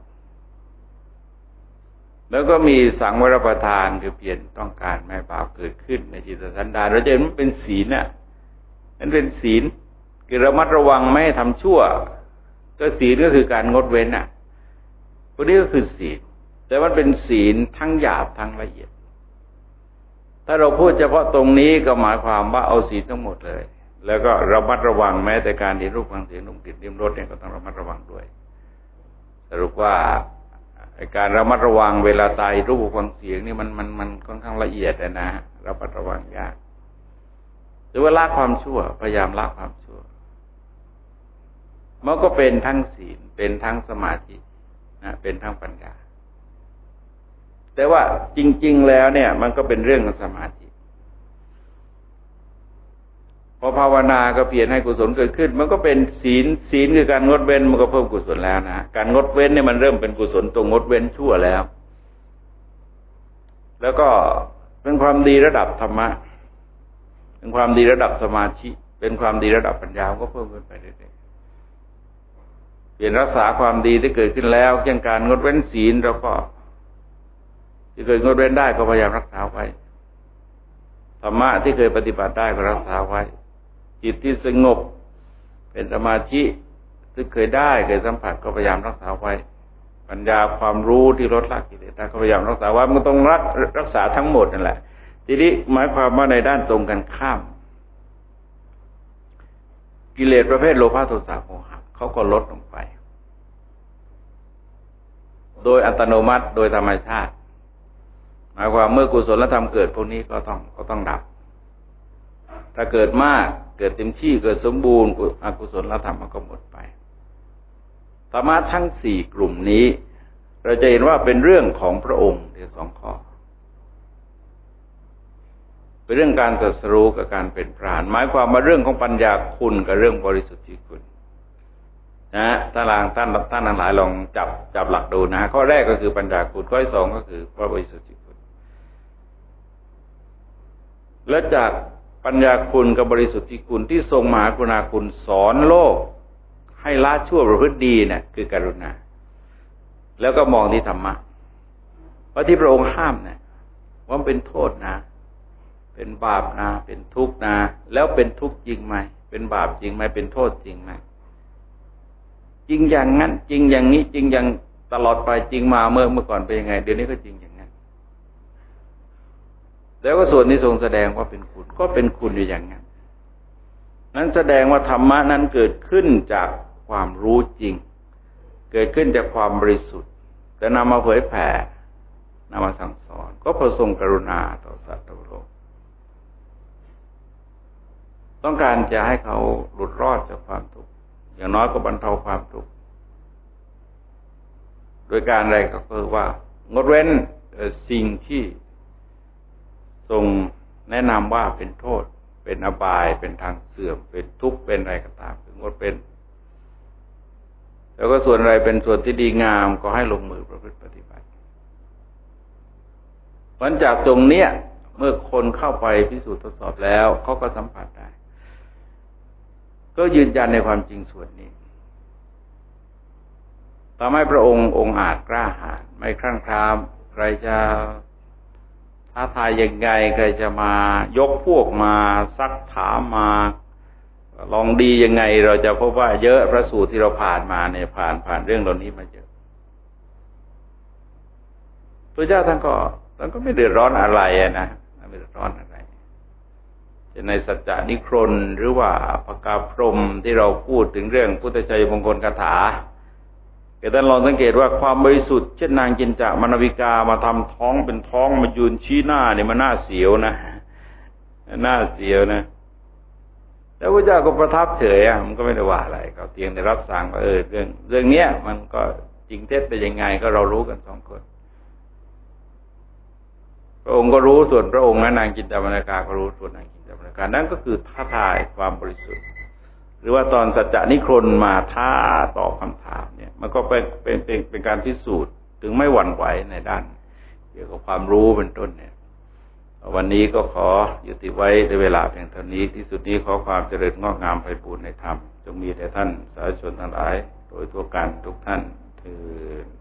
แล้วก็มีสังวรประทานคือเพียรต้องการไม่บาปเกิดขึ้นในจิตสันดานเราจะเห็นมันเป็นศีลน่ะมันเป็นศีลคือระมัดระวังไม่ให้ทำชั่วก็ศีลก็คือการงดเว้นน่ะพวกนี้ก็คือศีลแต่มันเป็นศีลทั้งหยาบทั้งละเอียดถ้าเราพูดเฉพาะตรงนี้ก็หมายความว่าเอาศีลทั้งหมดเลยแล้วก็ระมัดระวังแม้แต่การเห็นรูปฟังเสียงดมกลิ่นลิ้มรสเนี่ยก็ต้องระมัดระวังด้วยสรุปว่าการระมัดระวังเวลาตายรูปฟังเสียงนี่มันมันมันค่อนข้างละเอียดนะระมัดระวังยากหรือว่าละความชั่วพยายามละความชั่วมันก็เป็นทั้งศีลเป็นทั้งสมาธินะเป็นทั้งปัญญาแต่ว่าจริงๆแล้วเนี่ยมันก็เป็นเรื่องของสมาธิพอภาวนาก็เพียรให้กุศลเกิดขึ้นมันก็เป็นศีลศีลคือการงดเว้นมันก็เพิ่มกุศลแล้วนะการงดเว้นเนี่ยมันเริ่มเป็นกุศลตรงงดเว้นชั่วแล้วแล้วก็เป็นความดีระดับธรรมะเป็นความดีระดับสมาธิเป็นความดีระดับปัญญาก็เพิ่มขึ้นไปเรื่อยๆเปลี่ยนรักษาความดีที่เกิดขึ้นแล้วเช่นการงดเว้นศีลเราก็ที่เคยงดเว้นได้ก็พยายามรักษาไว้ธรรมะที่เคยปฏิบัติได้ก็รักษาไว้จิตที่สงบเป็นสมาธิที่เคยได้เคยสัมผัสก็พยายามรักษาไว้ปัญญาความรู้ที่ลดละกิเลสได้ก็พยายามรักษาไว้มันต้องรักรักษาทั้งหมดนั่นแหละทีนี้หมายความว่าในด้านตรงกันข้ามกิเลสประเภทโลภะโทสะโมหะเขาก็ลดลงไปโดยอัตโนมัติโดยธรรมชาติหมายความเมื่อกุศลธรรมเกิดพวกนี้ก็ต้องก็ต้องดับถ้าเกิดมากเกิดเต็มที่เกิดสมบูรณ์อกุศลธรรมมันก็หมดไปธรรมะทั้งสี่กลุ่มนี้เราจะเห็นว่าเป็นเรื่องของพระองค์ในสองข้อเป็นเรื่องการตรัสรู้กับการเป็นพระอรหันต์หมายความว่าเรื่องของปัญญาคุณกับเรื่องบริสุทธิคุณนะท่านหลายท่านท่านทั้งหลายลองจับจับหลักดูนะข้อแรกก็คือปัญญาคุณข้อที่สองก็คือพระบริสุทธิคุณและจากปัญญาคุณกับบริสุทธิคุณที่ทรงมหากรุณาคุณสอนโลกให้ละชั่วประพฤติดีเนี่ยคือกรุณาแล้วก็มองที่ธรรมะเพราะที่พระองค์ห้ามเนี่ยว่ามันเป็นโทษนะเป็นบาปนะเป็นทุกข์นะแล้วเป็นทุกข์จริงไหมเป็นบาปจริงไหมเป็นโทษจริงไหมจริงอย่างนั้นจริงอย่างนี้จริงอย่างตลอดไปจริงมาเมื่อเมื่อก่อนเป็นยังไงเดี๋ยวนี้ก็จริงอย่างนั้นแล้วก็ส่วนนี้ทรงแสดงว่าเป็นคุณก็เป็นคุณอยู่อย่างนั้นนั้นแสดงว่าธรรมะนั้นเกิดขึ้นจากความรู้จริงเกิดขึ้นจากความบริสุทธิ์แต่นำมาเผยแผ่นำมาสั่งสอนก็ประทรงกรุณาต่อสัตว์ทั้งโลกต้องการจะให้เขาหลุดรอดจากความทุกข์อย่างน้อยก็บรรเทาความทุกข์โดยการอะไรก็คือว่างดเว้นสิ่งที่ทรงแนะนำว่าเป็นโทษเป็นอบายเป็นทางเสื่อมเป็นทุกข์เป็นอะไรก็ตามคืองดเว้นแล้วก็ส่วนอะไรเป็นส่วนที่ดีงามก็ให้ลงมือประพฤติปฏิบัติหลังจากตรงเนี้ยเมื่อคนเข้าไปพิสูจน์ทดสอบแล้วเขาก็สัมผัสได้ก็ยืนยันในความจริงส่วนนี้ทำให้พระองค์องค์อาจกล้าหาญไม่ครั่นครามใครจะท้าทายยังไงใครจะมายกพวกมาซักถามมาลองดียังไงเราจะพบว่าเยอะพระสูตรที่เราผ่านมาเนี่ยผ่านผ่านเรื่องเหล่านี้มาเยอะพระเจ้าท่านก็ท่านก็ไม่เดือดร้อนอะไรนะไม่เดือดร้อนอะไรจะในสัจจานิครนหรือว่าปกาพรหมที่เราพูดถึงเรื่องพุทธชัยมงคลคาถาแต่ท่านลองสังเกตว่าความบริสุทธิ์เช่นนางจินจามณวิกามาทำท้องเป็นท้องมายืนชี้หน้าเนี่ยมันน่าเสียวนะน่าเสียวนะแล้วพระเจ้าก็ประทับเฉยอ่ะมันก็ไม่ได้ว่าอะไรเขาเพียงได้รับสั่งว่าเออเรื่องเรื่องเนี้ยมันก็จริงเท็จเป็นยังไงก็เรารู้กันสองคนพระองค์ก็รู้ส่วนพระองค์และนางจินตามรกาก็รู้ส่วนนางจินตามรกานั่นก็คือท้าทายความบริสุทธิ์หรือว่าตอนสัจจนิครนมาท้าตอบคำถามเนี่ยมันก็เป็นเป็นเป็นเป็นการพิสูจน์ถึงไม่หวั่นไหวในด้านเกี่ยวกับความรู้เป็นต้นเนี่ยวันนี้ก็ขอยุติไว้ในเวลาเพียงเท่านี้ที่สุดนี้ขอความเจริญงอกงามไพบูรย์ในธรรมจงมีแด่ท่านสาธุชนทั้งหลายโดยทั่วกันทุกท่านเทอญ